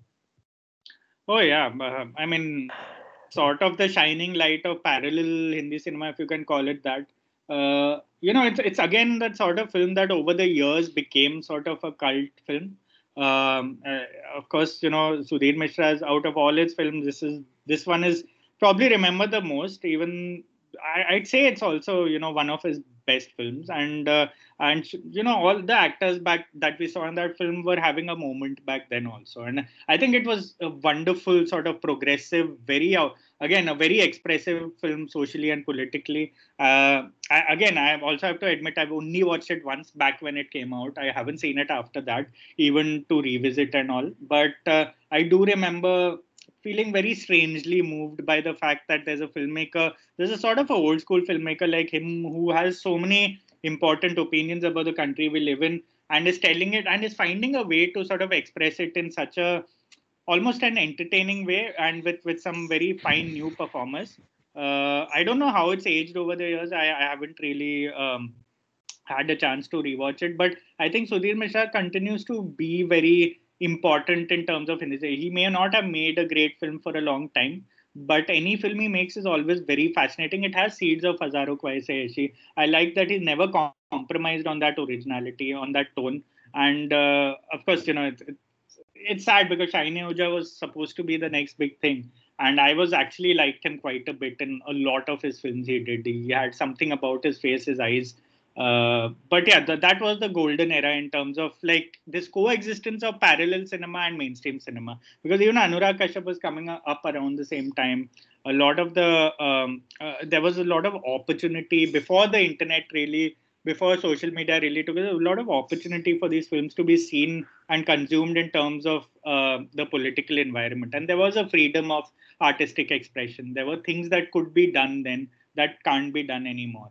Speaker 2: Oh yeah. Uh, I mean, sort of the shining light of parallel Hindi cinema, if you can call it that. Uh, you know, it's it's again that sort of film that over the years became sort of a cult film. Um, uh, of course, you know, Sudhir Mishra's out of all his films, this is this one is probably remembered the most. Even I, I'd say it's also you know one of his best films, and uh, and you know all the actors back that we saw in that film were having a moment back then also, and I think it was a wonderful sort of progressive, very uh, again a very expressive film socially and politically. Uh, I, again, I also have to admit I've only watched it once back when it came out. I haven't seen it after that, even to revisit and all. But uh, I do remember feeling very strangely moved by the fact that there's a filmmaker, there's a sort of a old school filmmaker like him who has so many important opinions about the country we live in and is telling it and is finding a way to sort of express it in such a almost an entertaining way and with with some very fine new performers. uh, I don't know how it's aged over the years. i, I haven't really um, had a chance to rewatch it, but I think Sudhir Mishra continues to be very important in terms of his. He may not have made a great film for a long time, but any film he makes is always very fascinating. It has seeds of Hazaro Khwaishein Aisi. I like that he's never compromised on that originality, on that tone. And uh, of course, you know, it, it, it's sad because Shiny Oja was supposed to be the next big thing. And I was actually liked him quite a bit in a lot of his films he did. He had something about his face, his eyes. Uh, but yeah, th- that was the golden era in terms of like this coexistence of parallel cinema and mainstream cinema. Because even Anurag Kashyap was coming up around the same time. A lot of the um, uh, there was a lot of opportunity before the internet really, before social media really took a lot of opportunity for these films to be seen and consumed in terms of uh, the political environment. And there was a freedom of artistic expression. There were things that could be done then that can't be done anymore.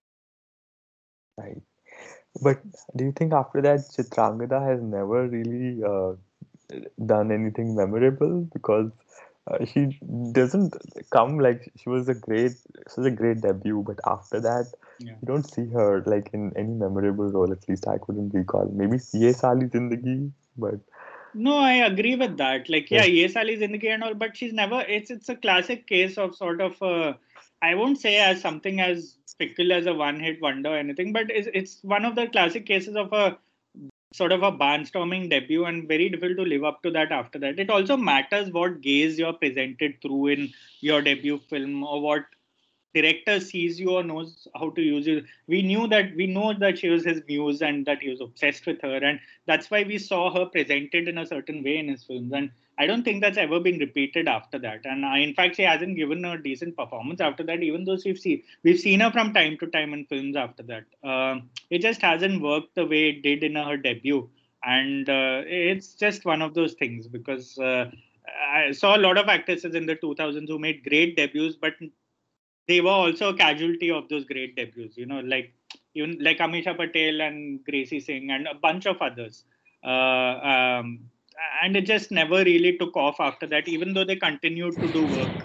Speaker 1: Right. But do you think after that Chitrangada has never really uh, done anything memorable? Because uh, she doesn't come like she was a great, she was a great debut, but after that,
Speaker 2: Yeah.
Speaker 1: you don't see her like in any memorable role. At least I couldn't recall. Maybe Ye Sali Zindagi, but
Speaker 2: No, I agree with that. Like, yeah,
Speaker 1: yeah,
Speaker 2: Ye Sali Zindagi and all, but she's never. It's it's a classic case of sort of. Uh, I won't say as something as fickle as a one-hit wonder or anything, but it's it's one of the classic cases of a sort of a barnstorming debut and very difficult to live up to that after that. It also matters what gaze you're presented through in your debut film or what director sees you or knows how to use it. We knew that we know that she was his muse and that he was obsessed with her, and that's why we saw her presented in a certain way in his films. And I don't think that's ever been repeated after that. And uh, in fact, she hasn't given a decent performance after that, even though we've seen we've seen her from time to time in films after that. Um it just hasn't worked the way it did in her debut, and uh, it's just one of those things because uh, I saw a lot of actresses in the two thousands who made great debuts, but they were also a casualty of those great debuts. You know, like even like Amisha Patel and Gracie Singh and a bunch of others. Uh, um, and it just never really took off after that, even though they continued to do work.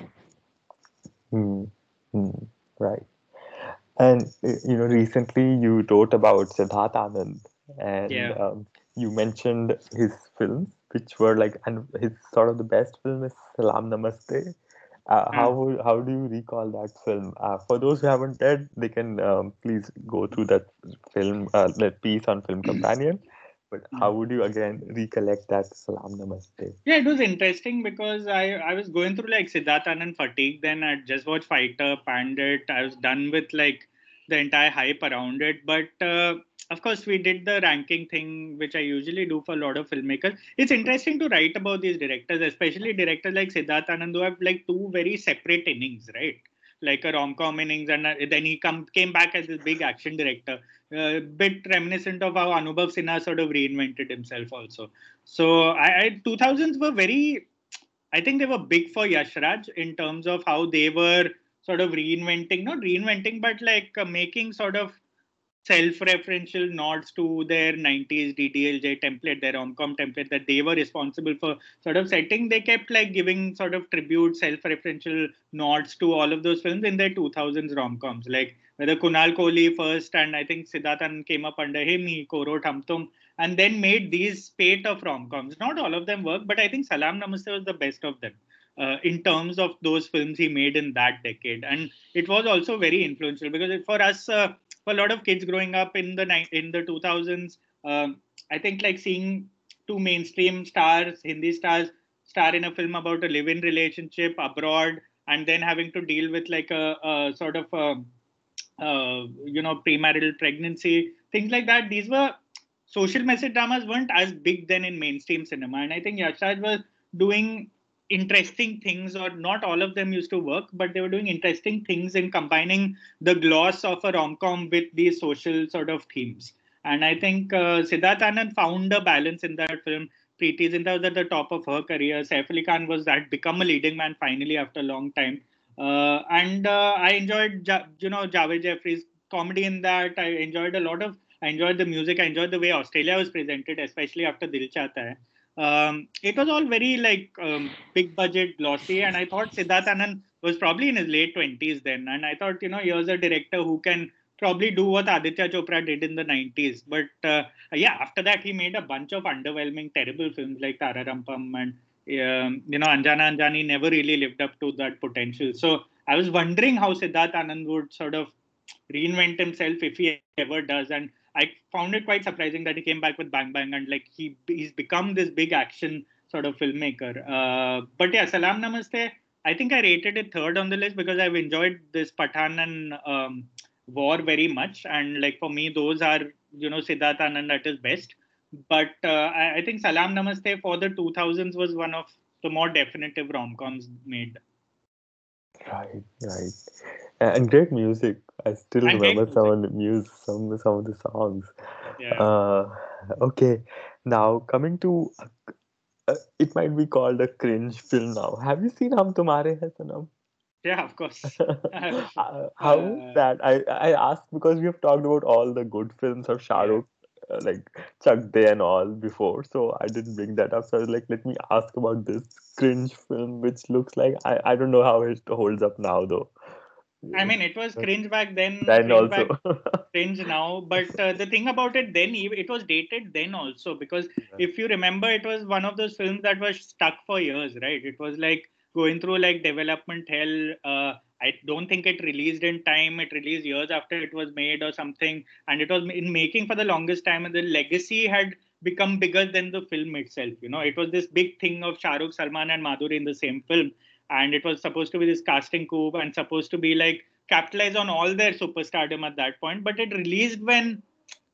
Speaker 1: Hmm. Hmm. Right. And uh, you know, recently you wrote about Siddharth Anand, and
Speaker 2: Yeah.
Speaker 1: um, you mentioned his films, which were like, and his sort of the best film is Salam Namaste. Uh,
Speaker 2: Uh,
Speaker 1: how would- how do you recall that film? Uh, for those who haven't read, they can um, please go through that film, uh, that piece on Film Companion. But how would you again recollect that Salam Namaste?
Speaker 2: Yeah, it was interesting because I, I was going through like Siddharth Anand fatigue. Then I just watched Fighter, Pandit. I was done with like the entire hype around it. But uh, of course, we did the ranking thing, which I usually do for a lot of filmmakers. It's interesting to write about these directors, especially directors like Siddharth Anand, who have like two very separate innings, right? Like a rom-com innings, and uh, then he come came back as this big action director, a bit reminiscent of how Anubhav Sinha sort of reinvented himself also. So I, I two thousands were very, I think they were big for Yash Raj in terms of how they were sort of reinventing, not reinventing, but like uh, making sort of self-referential nods to their nineties D D L J template, their rom-com template that they were responsible for sort of setting. They kept like giving sort of tribute, self-referential nods to all of those films in their two thousands rom-coms. Like whether Kunal Kohli first and I think Siddharth Anand came up under him, he co-wrote Hum Tum, and then made these spate of rom-coms. Not all of them work, but I think Salam Namaste was the best of them. Uh, in terms of those films he made in that decade, and it was also very influential because it, for us, uh, for a lot of kids growing up in the ni- in the two thousands, um, I think like seeing two mainstream stars, Hindi stars, star in a film about a live-in relationship abroad, and then having to deal with like a, a sort of a, uh, you know premarital pregnancy, things like that. These were social message dramas weren't as big then in mainstream cinema, and I think Yash Raj was doing interesting things, or not all of them used to work, but they were doing interesting things in combining the gloss of a rom-com with these social sort of themes. And I think uh, Siddharth Anand found a balance in that film. Preeti Zinta was at the top of her career. Saif Ali Khan was that become a leading man finally after a long time. Uh, and uh, I enjoyed, ja- you know, Javed Jeffries' comedy in that. I enjoyed a lot of. I enjoyed the music. I enjoyed the way Australia was presented, especially after Dil Chahta Hai. Um, it was all very like um, big budget, glossy, and I thought Siddharth Anand was probably in his late twenties then, and I thought, you know, here's a director who can probably do what Aditya Chopra did in the nineties. But uh, yeah, after that he made a bunch of underwhelming, terrible films like Tararampam and um, you know, Anjana Anjani never really lived up to that potential. So I was wondering how Siddharth Anand would sort of reinvent himself if he ever does. And I found it quite surprising that he came back with Bang Bang and like he he's become this big action sort of filmmaker. Uh, but yeah, Salam Namaste. I think I rated it third on the list because I've enjoyed this Pathan and um, War very much, and like for me, those are, you know, Siddharth Anand at his best. But uh, I, I think Salam Namaste for the two thousands was one of the more definitive rom coms made.
Speaker 1: Right, right. A- And great music. I still
Speaker 2: And great
Speaker 1: remember some
Speaker 2: music.
Speaker 1: of the music, some some of the songs.
Speaker 2: Yeah.
Speaker 1: Uh, okay, now coming to uh, it might be called a cringe film now. Have you seen Hum Tumhare Hai Sanam?
Speaker 2: Yeah, of course. uh,
Speaker 1: Uh, How is that? I I asked because we have talked about all the good films of Shah
Speaker 2: yeah.
Speaker 1: Rukh, uh, like Chak De and all before, so I didn't bring that up. So I was like, let me ask about this cringe film, which looks like I I don't know how it holds up now though.
Speaker 2: I mean, it was cringe back then,
Speaker 1: Then
Speaker 2: cringe
Speaker 1: also.
Speaker 2: back, cringe now. But uh, the thing about it then, ev- it was dated then also because
Speaker 1: Right.
Speaker 2: if you remember, it was one of those films that was stuck for years, right? It was like going through like development hell. Uh, I don't think it released in time. It released years after it was made or something, and it was in making for the longest time. And the legacy had become bigger than the film itself. You know, it was this big thing of Shah Rukh, Salman, and Madhuri in the same film, and it was supposed to be this casting coup and supposed to be like capitalize on all their superstardom at that point. But it released when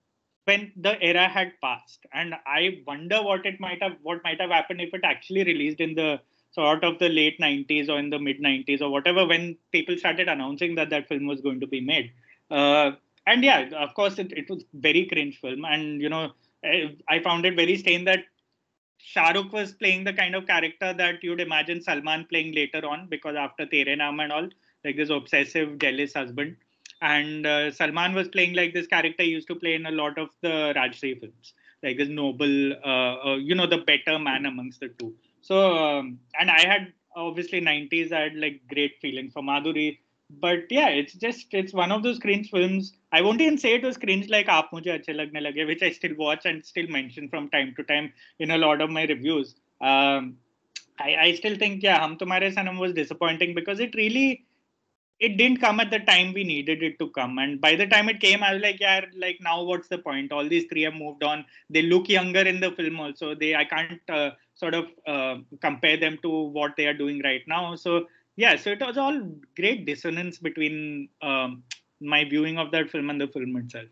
Speaker 2: when the era had passed, and I wonder what it might have what might have happened if it actually released in the sort of the late nineties or in the mid nineties or whatever, when people started announcing that that film was going to be made. Uh, and yeah, of course, it, it was very cringe film, and you know, I, I found it very strange that Shah Rukh was playing the kind of character that you'd imagine Salman playing later on, because after Tere Naam and all, like this obsessive, jealous husband. And uh, Salman was playing like this character he used to play in a lot of the Rajshri films, like this noble, uh, uh, you know, the better man amongst the two. So, um, and I had obviously nineties, I had like great feelings for Madhuri. But yeah, it's just, it's one of those cringe films. I won't even say it was cringe like Aap Mujhe Achhe Lagne Lage, which I still watch and still mention from time to time in a lot of my reviews. Um, I, I still think, yeah, Hum Tumhare Sanam was disappointing because it really, it didn't come at the time we needed it to come. And by the time it came, I was like, yeah, like now what's the point? All these three have moved on. They look younger in the film also. They, I can't uh, sort of uh, compare them to what they are doing right now. So yeah, so it was all great dissonance between um, my viewing of that film and the film itself.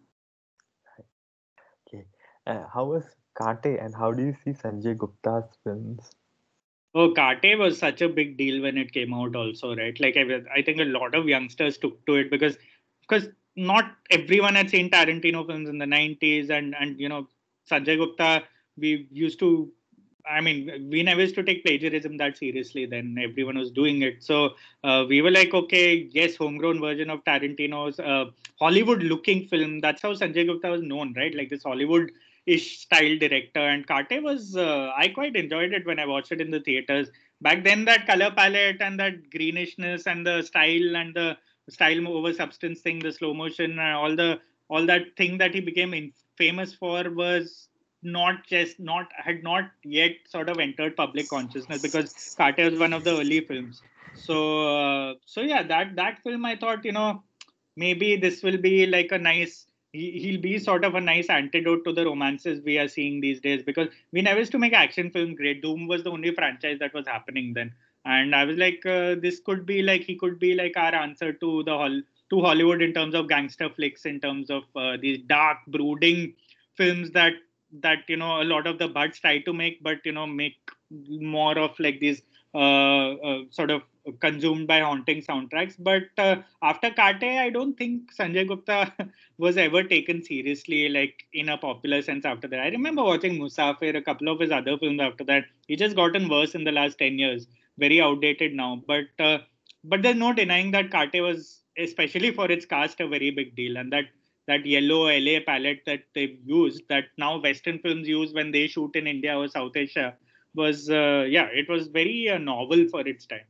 Speaker 1: Okay. Uh, how was Kante and how do you see Sanjay Gupta's films?
Speaker 2: Oh, Karte was such a big deal when it came out, also, right? Like, I, I think a lot of youngsters took to it because, because not everyone had seen Tarantino films in the nineties, and and you know, Sanjay Gupta, we used to. I mean, we never used to take plagiarism that seriously. Then everyone was doing it, so uh, we were like, okay, yes, homegrown version of Tarantino's uh, Hollywood-looking film. That's how Sanjay Gupta was known, right? Like this Hollywood ish style director. And Karte was, uh, I quite enjoyed it when I watched it in the theaters. Back then, that color palette and that greenishness and the style and the style over substance thing, the slow motion, uh, all the all that thing that he became in, famous for was not just not had not yet sort of entered public consciousness, because Karte was one of the early films. So uh, so yeah, that that film, I thought, you know, maybe this will be like a nice, he, he'll be sort of a nice antidote to the romances we are seeing these days, because we never used to make action film great. Doom was the only franchise that was happening then, and I was like, uh, this could be like, he could be like our answer to the hol- to Hollywood in terms of gangster flicks, in terms of uh, these dark brooding films that that you know a lot of the buds try to make, but you know make more of like these uh, uh, sort of consumed by haunting soundtracks. But uh, after Karte, I don't think Sanjay Gupta was ever taken seriously, like in a popular sense after that. I remember watching Musafir, a couple of his other films after that. He just gotten worse in the last ten years, very outdated now. But uh, but there's no denying that Karte was, especially for its cast, a very big deal. And that that yellow L A palette that they've used, that now Western films use when they shoot in India or South Asia, was, uh, yeah, it was very uh, novel for its time.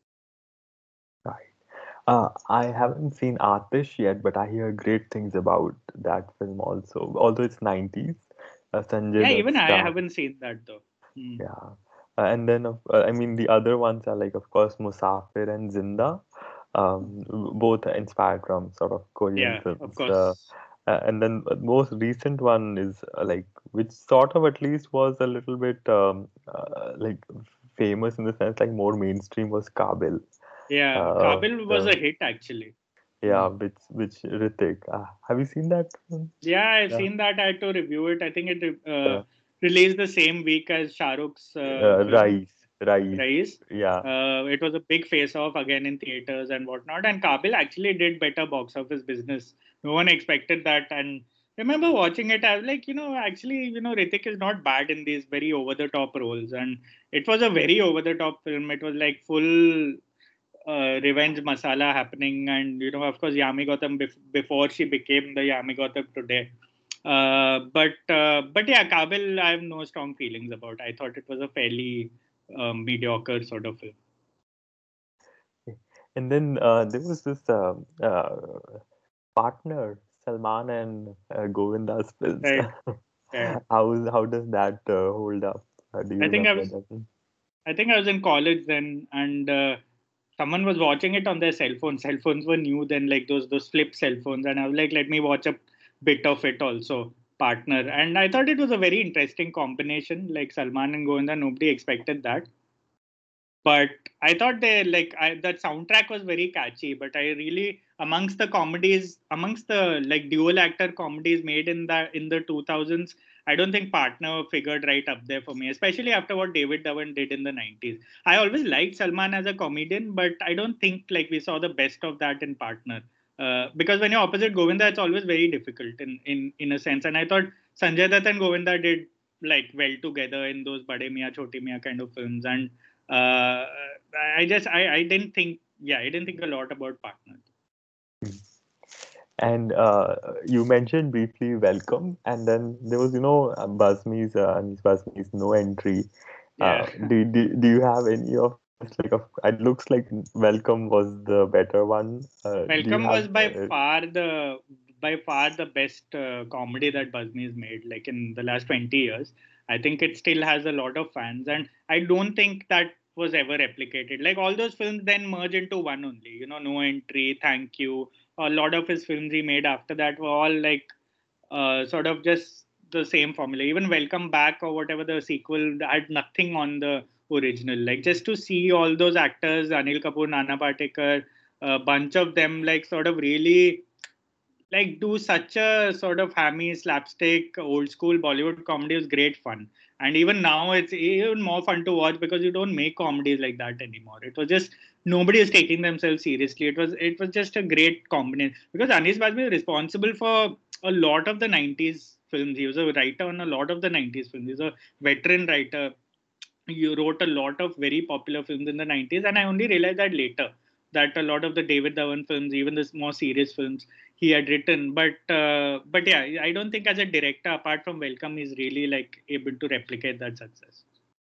Speaker 1: Right. Uh, I haven't seen Atish yet, but I hear great things about that film also. Although it's nineties, uh, Sanjay
Speaker 2: Yeah,
Speaker 1: Dutt
Speaker 2: even I
Speaker 1: star.
Speaker 2: haven't seen that though. Hmm.
Speaker 1: Yeah. Uh, and then, of- uh, I mean, the other ones are like, of course, Musafir and Zinda. Um, both are inspired from sort of Korean
Speaker 2: Yeah, of
Speaker 1: films. Uh,
Speaker 2: course.
Speaker 1: uh, and then the most recent one is uh, like, which sort of at least was a little bit um, uh, like famous in the sense like more mainstream was Kabil.
Speaker 2: Yeah,
Speaker 1: Uh,
Speaker 2: Kabil was a
Speaker 1: the
Speaker 2: hit actually.
Speaker 1: yeah,
Speaker 2: Hmm.
Speaker 1: which which Ritik. Uh, have you seen that film?
Speaker 2: Yeah, I've
Speaker 1: Yeah.
Speaker 2: seen that. I had to review it. I think it uh,
Speaker 1: Yeah.
Speaker 2: released the same week as Shah Rukh's uh,
Speaker 1: Uh,
Speaker 2: film,
Speaker 1: Rise, Rise.
Speaker 2: Rise.
Speaker 1: Yeah.
Speaker 2: Uh, it was a big face-off again in theaters and whatnot. And Kabil actually did better box office business. No one expected that. And remember watching it, I was like, you know, actually, you know, Ritik is not bad in these very over-the-top roles. And it was a very over-the-top film. It was like full uh, revenge masala happening, and you know, of course, Yami Gautam bef- before she became the Yami Gautam today. Uh, but uh, but yeah, Kabil, I have no strong feelings about. I thought it was a fairly um, mediocre sort of film.
Speaker 1: And then uh, there was this uh, uh, partner, Salman and uh, Govinda's films.
Speaker 2: Right. Right.
Speaker 1: How is, how does that uh, hold up? Uh, do you
Speaker 2: I think I
Speaker 1: remember
Speaker 2: was
Speaker 1: that one?
Speaker 2: I think I was in college then, and uh, someone was watching it on their cell phone. Cell phones were new then, like those those flip cell phones, and I was like, let me watch a bit of it also, partner. And I thought it was a very interesting combination, like Salman and Govinda. Nobody expected that. but I thought they like I, that soundtrack was very catchy. But I really amongst the comedies, amongst the like dual actor comedies made in the in the two thousands, I don't think Partner figured right up there for me, especially after what David Dhawan did in the nineties. I always liked Salman as a comedian, but I don't think like we saw the best of that in Partner. Uh, because when you're opposite Govinda, it's always very difficult in, in, in a sense. And I thought Sanjay Dutt and Govinda did like well together in those Bade Miyan Choti Miyan kind of films. And uh, I just I, I didn't think yeah I didn't think a lot about Partner.
Speaker 1: And uh, you mentioned briefly Welcome, and then there was, you know, uh, Bazmi's, uh, Anis Bazmi's No Entry.
Speaker 2: Yeah.
Speaker 1: Uh, do, do, do you have any of this? Like, of, it looks like Welcome was the better one. Uh, do you
Speaker 2: Welcome
Speaker 1: have?
Speaker 2: was by
Speaker 1: Uh,
Speaker 2: far the by far the best uh, comedy that Basmi has made, like in the last twenty years. I think it still has a lot of fans, and I don't think that was ever replicated. Like all those films then merge into one only. You know, No Entry, Thank You. A lot of his films he made after that were all like uh, sort of just the same formula. Even Welcome Back or whatever the sequel had nothing on the original. Like just to see all those actors, Anil Kapoor, Nana Patekar, a bunch of them like sort of really like do such a sort of hammy slapstick old school Bollywood comedy is great fun. And even now it's even more fun to watch because you don't make comedies like that anymore. It was just nobody is taking themselves seriously. It was it was just a great combination because Anis Bazmi was responsible for a lot of the nineties films. He was a writer on a lot of the nineties films. He's a veteran writer. You wrote a lot of very popular films in the nineties, and I only realized that later that a lot of the David Dhawan films, even the more serious films, he had written. But uh, but yeah, I don't think as a director, apart from Welcome, he's really like able to replicate that success.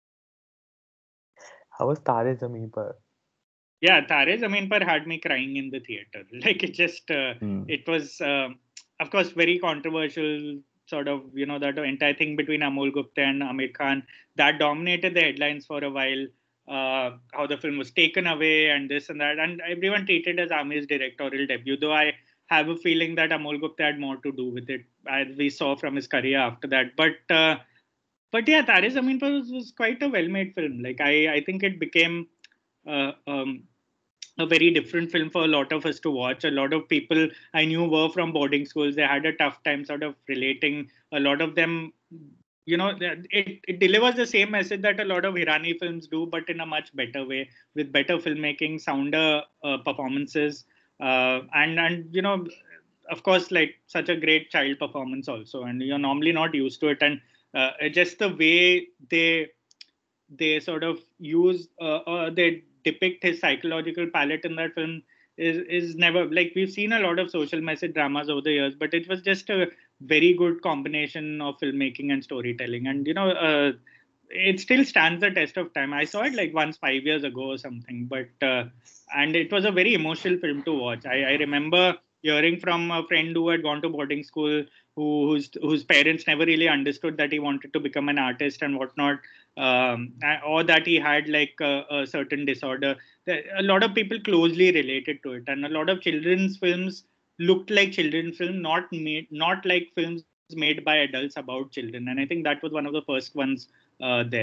Speaker 1: how was Tare Zameen Par?
Speaker 2: Yeah, Tare Zameen Par had me crying in the theater. Like it just, uh,
Speaker 1: Hmm.
Speaker 2: it was, um of course, very controversial. Sort of, you know, that entire thing between Amol Gupta and Amir Khan that dominated the headlines for a while. Uh, how the film was taken away and this and that, and everyone treated it as Amir's directorial debut. Though I have a feeling that Amol Gupta had more to do with it, as we saw from his career after that. But uh, but yeah, Tare Zameen Par was, was quite a well-made film. Like I, I think it became. Uh, um, a very different film for a lot of us to watch. A lot of people I knew were from boarding schools. They had a tough time sort of relating. A lot of them, you know, it, it delivers the same message that a lot of Irani films do, but in a much better way, with better filmmaking, sounder uh, performances, uh, and and you know, of course, like such a great child performance also. And you're normally not used to it, and uh, just the way they they sort of use uh, uh, they depict his psychological palette in that film is is never like we've seen a lot of social message dramas over the years, but it was just a very good combination of filmmaking and storytelling. And you know, uh, it still stands the test of time. I saw it like once five years ago or something, but uh, and it was a very emotional film to watch. I, I remember hearing from a friend who had gone to boarding school, who whose whose parents never really understood that he wanted to become an artist and whatnot, um, or that he had like a, a certain disorder. A lot of people closely related to it, and a lot of children's films looked like children's film, not made, not like films made by adults about children. And I think that was one of the first ones uh, there.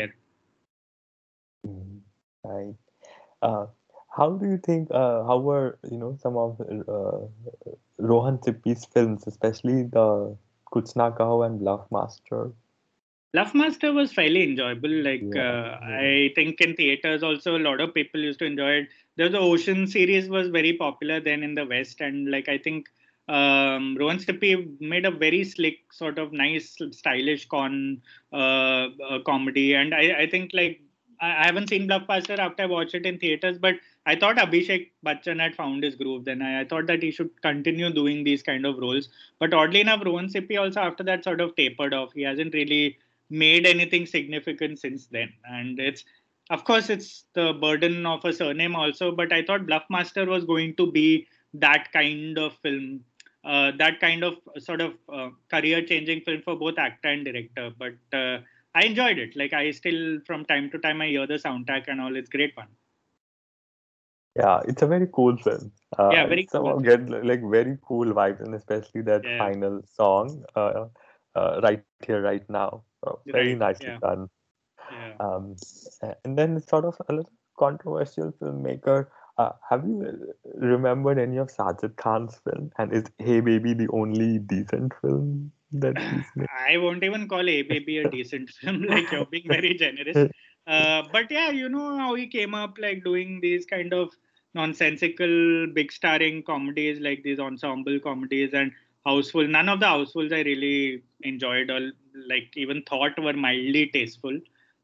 Speaker 1: Hmm. Right. Uh, how do you think? Uh, how were, you know, some of uh, Rohan Sippy's films, especially the Kuch Na Kaho and Bluff Master?
Speaker 2: Bluff Master was fairly enjoyable. Like
Speaker 1: Yeah.
Speaker 2: uh,
Speaker 1: Yeah.
Speaker 2: I think in theaters also a lot of people used to enjoy it. There was the Ocean series was very popular then in the West, and like I think um, Rohan Sippy made a very slick, sort of nice, stylish con uh, uh, comedy. And I, I think like I I haven't seen Bluff Master after I watched it in theaters, but I thought Abhishek Bachchan had found his groove. Then I, I thought that he should continue doing these kind of roles. But oddly enough, Rohan Sippy also after that sort of tapered off. He hasn't really made anything significant since then. And it's, of course, it's the burden of a surname also. But I thought Bluffmaster was going to be that kind of film, uh, that kind of sort of uh, career changing film for both actor and director. But uh, I enjoyed it. Like I still, from time to time, I hear the soundtrack and all. It's great fun.
Speaker 1: Yeah, it's a very cool film. Uh,
Speaker 2: Yeah,
Speaker 1: I
Speaker 2: very cool
Speaker 1: somehow
Speaker 2: film.
Speaker 1: get like very cool vibes, and especially that
Speaker 2: Yeah,
Speaker 1: final song, uh, uh, right here, right now. Uh, very
Speaker 2: right.
Speaker 1: nicely
Speaker 2: Yeah,
Speaker 1: done.
Speaker 2: yeah.
Speaker 1: Um, a- and then it's sort of a little controversial filmmaker. Uh, have you uh, remembered any of Sajid Khan's film? And is Hey Baby the only decent film that he's made?
Speaker 2: I won't even call A Baby a decent film. Like, you're being very generous. Uh, but yeah, you know how he came up like doing these kind of nonsensical, big starring comedies, like these ensemble comedies and Houseful. None of the Housefuls I really enjoyed or like even thought were mildly tasteful.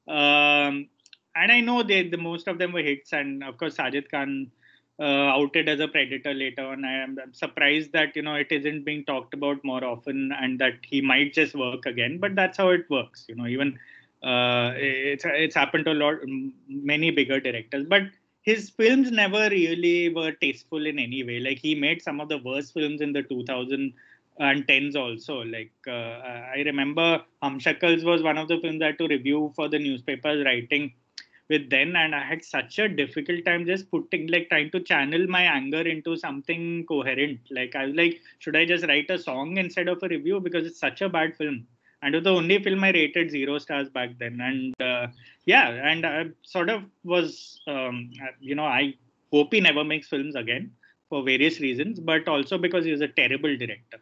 Speaker 2: Um, and I know they the most of them were hits, and of course Sajid Khan uh, outed as a predator later on. I am I'm surprised that you know it isn't being talked about more often, and that he might just work again. But that's how it works, you know. Even uh, it's it's happened to a lot, many bigger directors, but his films never really were tasteful in any way. Like, he made some of the worst films in the two thousand tens also. Like, uh, I remember Humshakals was one of the films I had to review for the newspapers writing with then, and I had such a difficult time just putting like trying to channel my anger into something coherent. Like, I was like, should I just write a song instead of a review, because it's such a bad film. And it was the only film I rated zero stars back then. And uh, yeah, and I sort of was, um, uh, you know, I hope he never makes films again for various reasons, but also because he's a terrible director.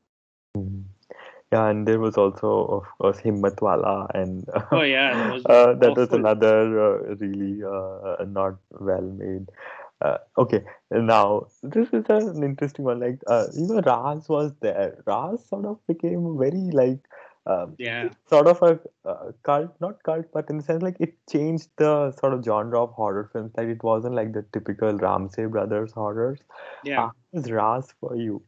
Speaker 1: Mm. Yeah, and there was also, of course, Himmatwala, and
Speaker 2: Oh yeah, that was
Speaker 1: uh, that was
Speaker 2: awful.
Speaker 1: another uh, really uh, not well made. Uh, okay, now this is an interesting one. Like, uh, you know, Raz was there. Raz sort of became very like, um,
Speaker 2: Yeah,
Speaker 1: sort of a uh, cult, not cult, but in the sense like it changed the sort of genre of horror films. Like, it wasn't like the typical Ramsay brothers horrors.
Speaker 2: yeah.
Speaker 1: How was Raz for you?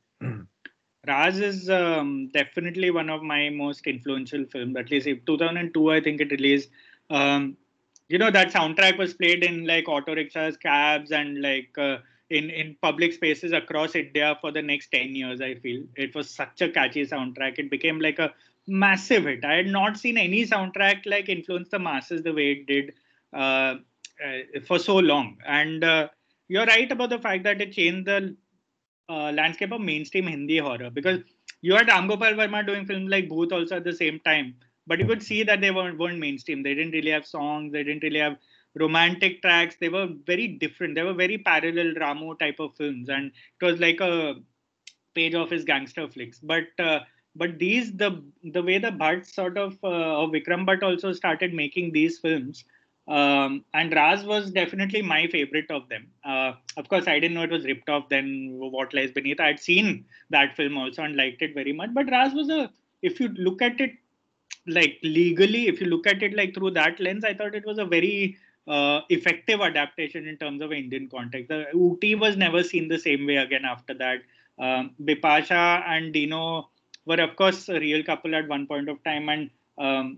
Speaker 2: Raj is um, definitely one of my most influential films. At least if two thousand two, I think it released. Um, you know, that soundtrack was played in like auto rickshaws, cabs, and like uh, in in public spaces across India for the next ten years. I feel it was such a catchy soundtrack. It became like a massive hit. I had not seen any soundtrack like influence the masses the way it did uh, uh, for so long. And uh, you're right about the fact that it changed the uh, landscape of mainstream Hindi horror, because you had Ram Gopal Verma doing films like Bhoot also at the same time, but you could see that they weren't, weren't mainstream. They didn't really have songs. They didn't really have romantic tracks. They were very different. They were very parallel Ramu type of films, and it was like a page of his gangster flicks. But uh, but these the the way the Bhatt sort of uh, or Vikram Bhatt also started making these films. Um, and Raz was definitely my favorite of them. Uh, of course, I didn't know it was ripped off. Then What Lies Beneath, I had seen that film also and liked it very much. But Raz was a, if you look at it like legally, if you look at it like through that lens, I thought it was a very uh, effective adaptation in terms of Indian context. The Ooty was never seen the same way again after that. Um, Bipasha and Dino were, of course, a real couple at one point of time, and um,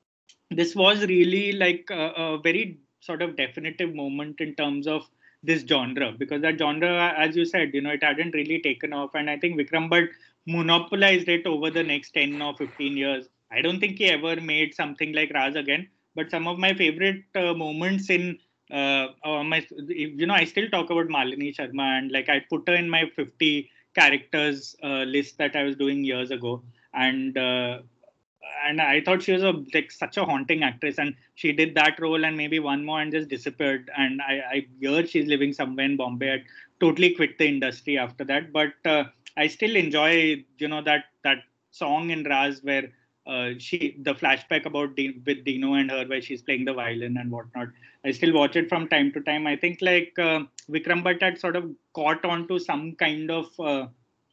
Speaker 2: this was really like a, a very sort of definitive moment in terms of this genre, because that genre, as you said, you know, it hadn't really taken off, and I think Vikram Bhatt monopolized it over the next ten or fifteen years. I don't think he ever made something like Raz again, but some of my favorite uh, moments in uh, uh, my, you know, I still talk about Malini Sharma, and like I put her in my fifty characters uh, list that I was doing years ago, and uh, and I thought she was a like such a haunting actress, and she did that role and maybe one more and just disappeared. And I, I hear she's living somewhere in Bombay. I totally quit the industry after that, but uh, I still enjoy you know that that song in Raz where uh, she the flashback about D, with Dino and her where she's playing the violin and whatnot. I still watch it from time to time. I think like uh, Vikram Bhatt had sort of caught on to some kind of uh,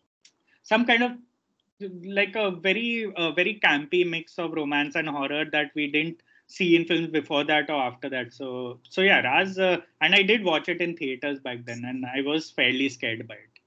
Speaker 2: some kind of like a very uh, very campy mix of romance and horror that we didn't see in films before that or after that. So so yeah, Raz, uh, and I did watch it in theaters back then, and I was fairly scared by it.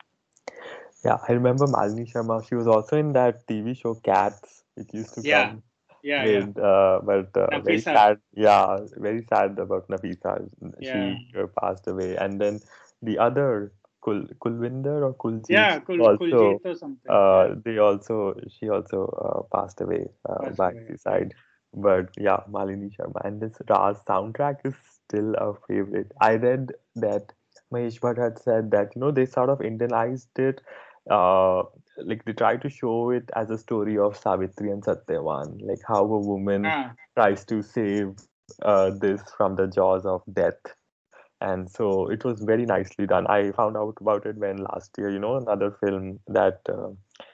Speaker 1: Yeah, I remember Malini Sharma. She was also in that T V show Cats, which used to
Speaker 2: Yeah,
Speaker 1: come
Speaker 2: yeah, yeah.
Speaker 1: with, uh, but uh, very
Speaker 2: Nafisa.
Speaker 1: sad. Yeah, very sad about Nafisa.
Speaker 2: Yeah,
Speaker 1: She uh, passed away, and then the other Kul Kulvinder or Kuljit
Speaker 2: yeah. Kul
Speaker 1: also.
Speaker 2: Kuljit or something. Yeah,
Speaker 1: Uh, they also She also uh, passed away uh,
Speaker 2: passed
Speaker 1: by
Speaker 2: away.
Speaker 1: the
Speaker 2: Right.
Speaker 1: side. But yeah, Malini Sharma, and this Raz soundtrack is still a favorite. I read that Mahesh Bhatt had said that you know they sort of Indianized it, uh, like they try to show it as a story of Savitri and Satyavan, like how a woman
Speaker 2: Ah,
Speaker 1: tries to save uh, this from the jaws of death. And so it was very nicely done. I found out about it when last year, you know, another film that uh,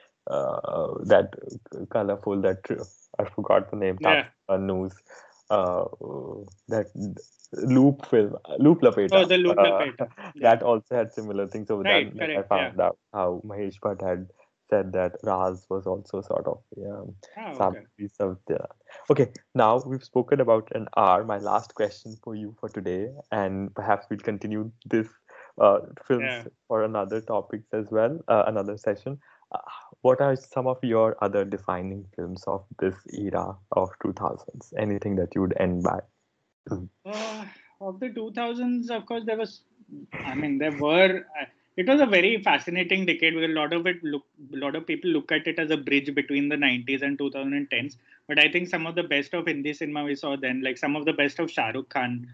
Speaker 1: uh, that colorful that I forgot the name,
Speaker 2: Yeah.
Speaker 1: Tata News, uh, that Loop film, Loop
Speaker 2: Oh,
Speaker 1: Lapeta,
Speaker 2: the Loop
Speaker 1: uh,
Speaker 2: Lapeta. Yeah.
Speaker 1: that also had similar things. So
Speaker 2: Right.
Speaker 1: then, then I
Speaker 2: Correct. Yeah.
Speaker 1: found out how Mahesh Bhatt had said that Raz was also sort of um,
Speaker 2: Ah,
Speaker 1: some
Speaker 2: okay.
Speaker 1: piece of the. Okay, now we've spoken about an hour. My last question for you for today, and perhaps we'll continue this uh, films
Speaker 2: Yeah.
Speaker 1: for another topics as well, uh, another session. Uh, what are some of your other defining films of this era of two thousands? Anything that you would end by?
Speaker 2: Uh, of the two thousands, of course, there was, I mean, there were, uh, it was a very fascinating decade where a lot of it look, a lot of people look at it as a bridge between the nineties and twenty tens. But I think some of the best of Hindi cinema we saw then, like some of the best of Shah Rukh Khan,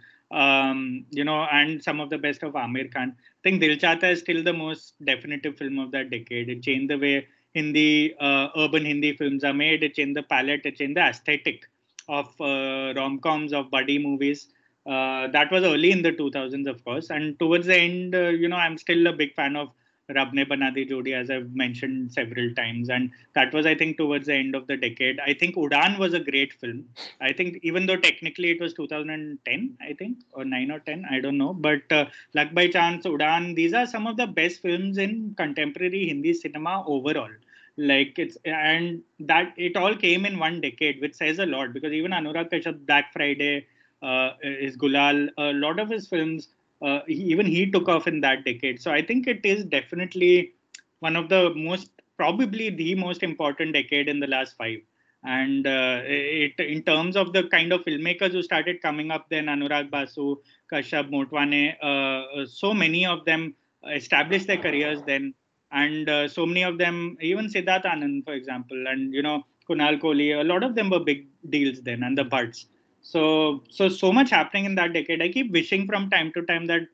Speaker 2: um, you know, and some of the best of Amir Khan. I think Dil Chahta is still the most definitive film of that decade. It changed the way Hindi, uh, urban Hindi films are made. It changed the palette. It changed the aesthetic of uh, rom-coms, of buddy movies. Uh, that was early in the two thousands, of course. And towards the end, uh, you know, I'm still a big fan of Rab Ne Bana Di Jodi, as I've mentioned several times. And that was, I think, towards the end of the decade. I think Udaan was a great film. I think, even though technically it was two thousand ten, I think, or nine or ten, I don't know. But uh, Luck by Chance, Udaan, these are some of the best films in contemporary Hindi cinema overall. Like it's and that it all came in one decade, which says a lot, because even Anurag Kashyap, Black Friday, uh, is Gulal. A lot of his films, uh, he, even he took off in that decade. So I think it is definitely one of the most, probably the most important decade in the last five. And uh, it, in terms of the kind of filmmakers who started coming up then, Anurag Basu, Kashyap, Motwane, uh, so many of them established their careers then. And uh, so many of them, even Siddharth Anand, for example, and you know Kunal Kohli, a lot of them were big deals then, and the Butts. So, so so much happening in that decade. I keep wishing from time to time that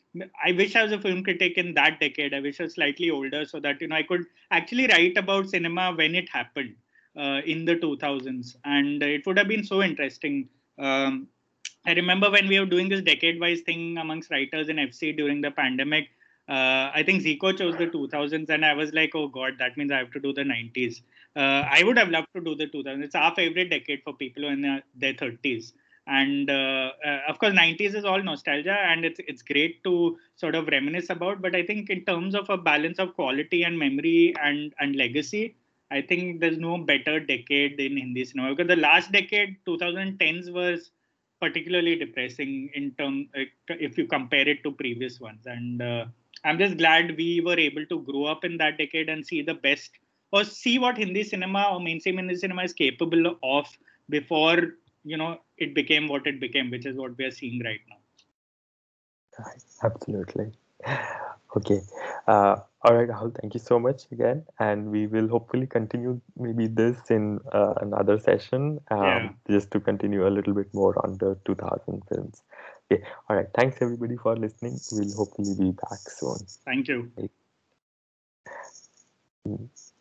Speaker 2: I wish I was a film critic in that decade. I wish I was slightly older so that you know I could actually write about cinema when it happened uh, in the two thousands, and it would have been so interesting. Um, I remember when we were doing this decade-wise thing amongst writers in F C during the pandemic. Uh, I think Zico chose the two thousands, and I was like, "Oh God, that means I have to do the nineties." Uh, I would have loved to do the two thousands. It's our favorite decade for people in their, their thirties, and uh, uh, of course, nineties is all nostalgia, and it's it's great to sort of reminisce about. But I think in terms of a balance of quality and memory and and legacy, I think there's no better decade in Hindi cinema, because the last decade, twenty tens, was particularly depressing in term uh, if you compare it to previous ones. And uh, I'm just glad we were able to grow up in that decade and see the best, or see what Hindi cinema or mainstream Hindi cinema is capable of before you know it became what it became, which is what we are seeing right now.
Speaker 1: Right, absolutely. Okay. Uh, all right, Rahul, thank you so much again. And we will hopefully continue maybe this in uh, another session,
Speaker 2: Yeah.
Speaker 1: um, just to continue a little bit more on the two thousand films. Okay. All right. Thanks everybody for listening. We'll hopefully be back soon.
Speaker 2: Thank you.
Speaker 1: Okay. Mm.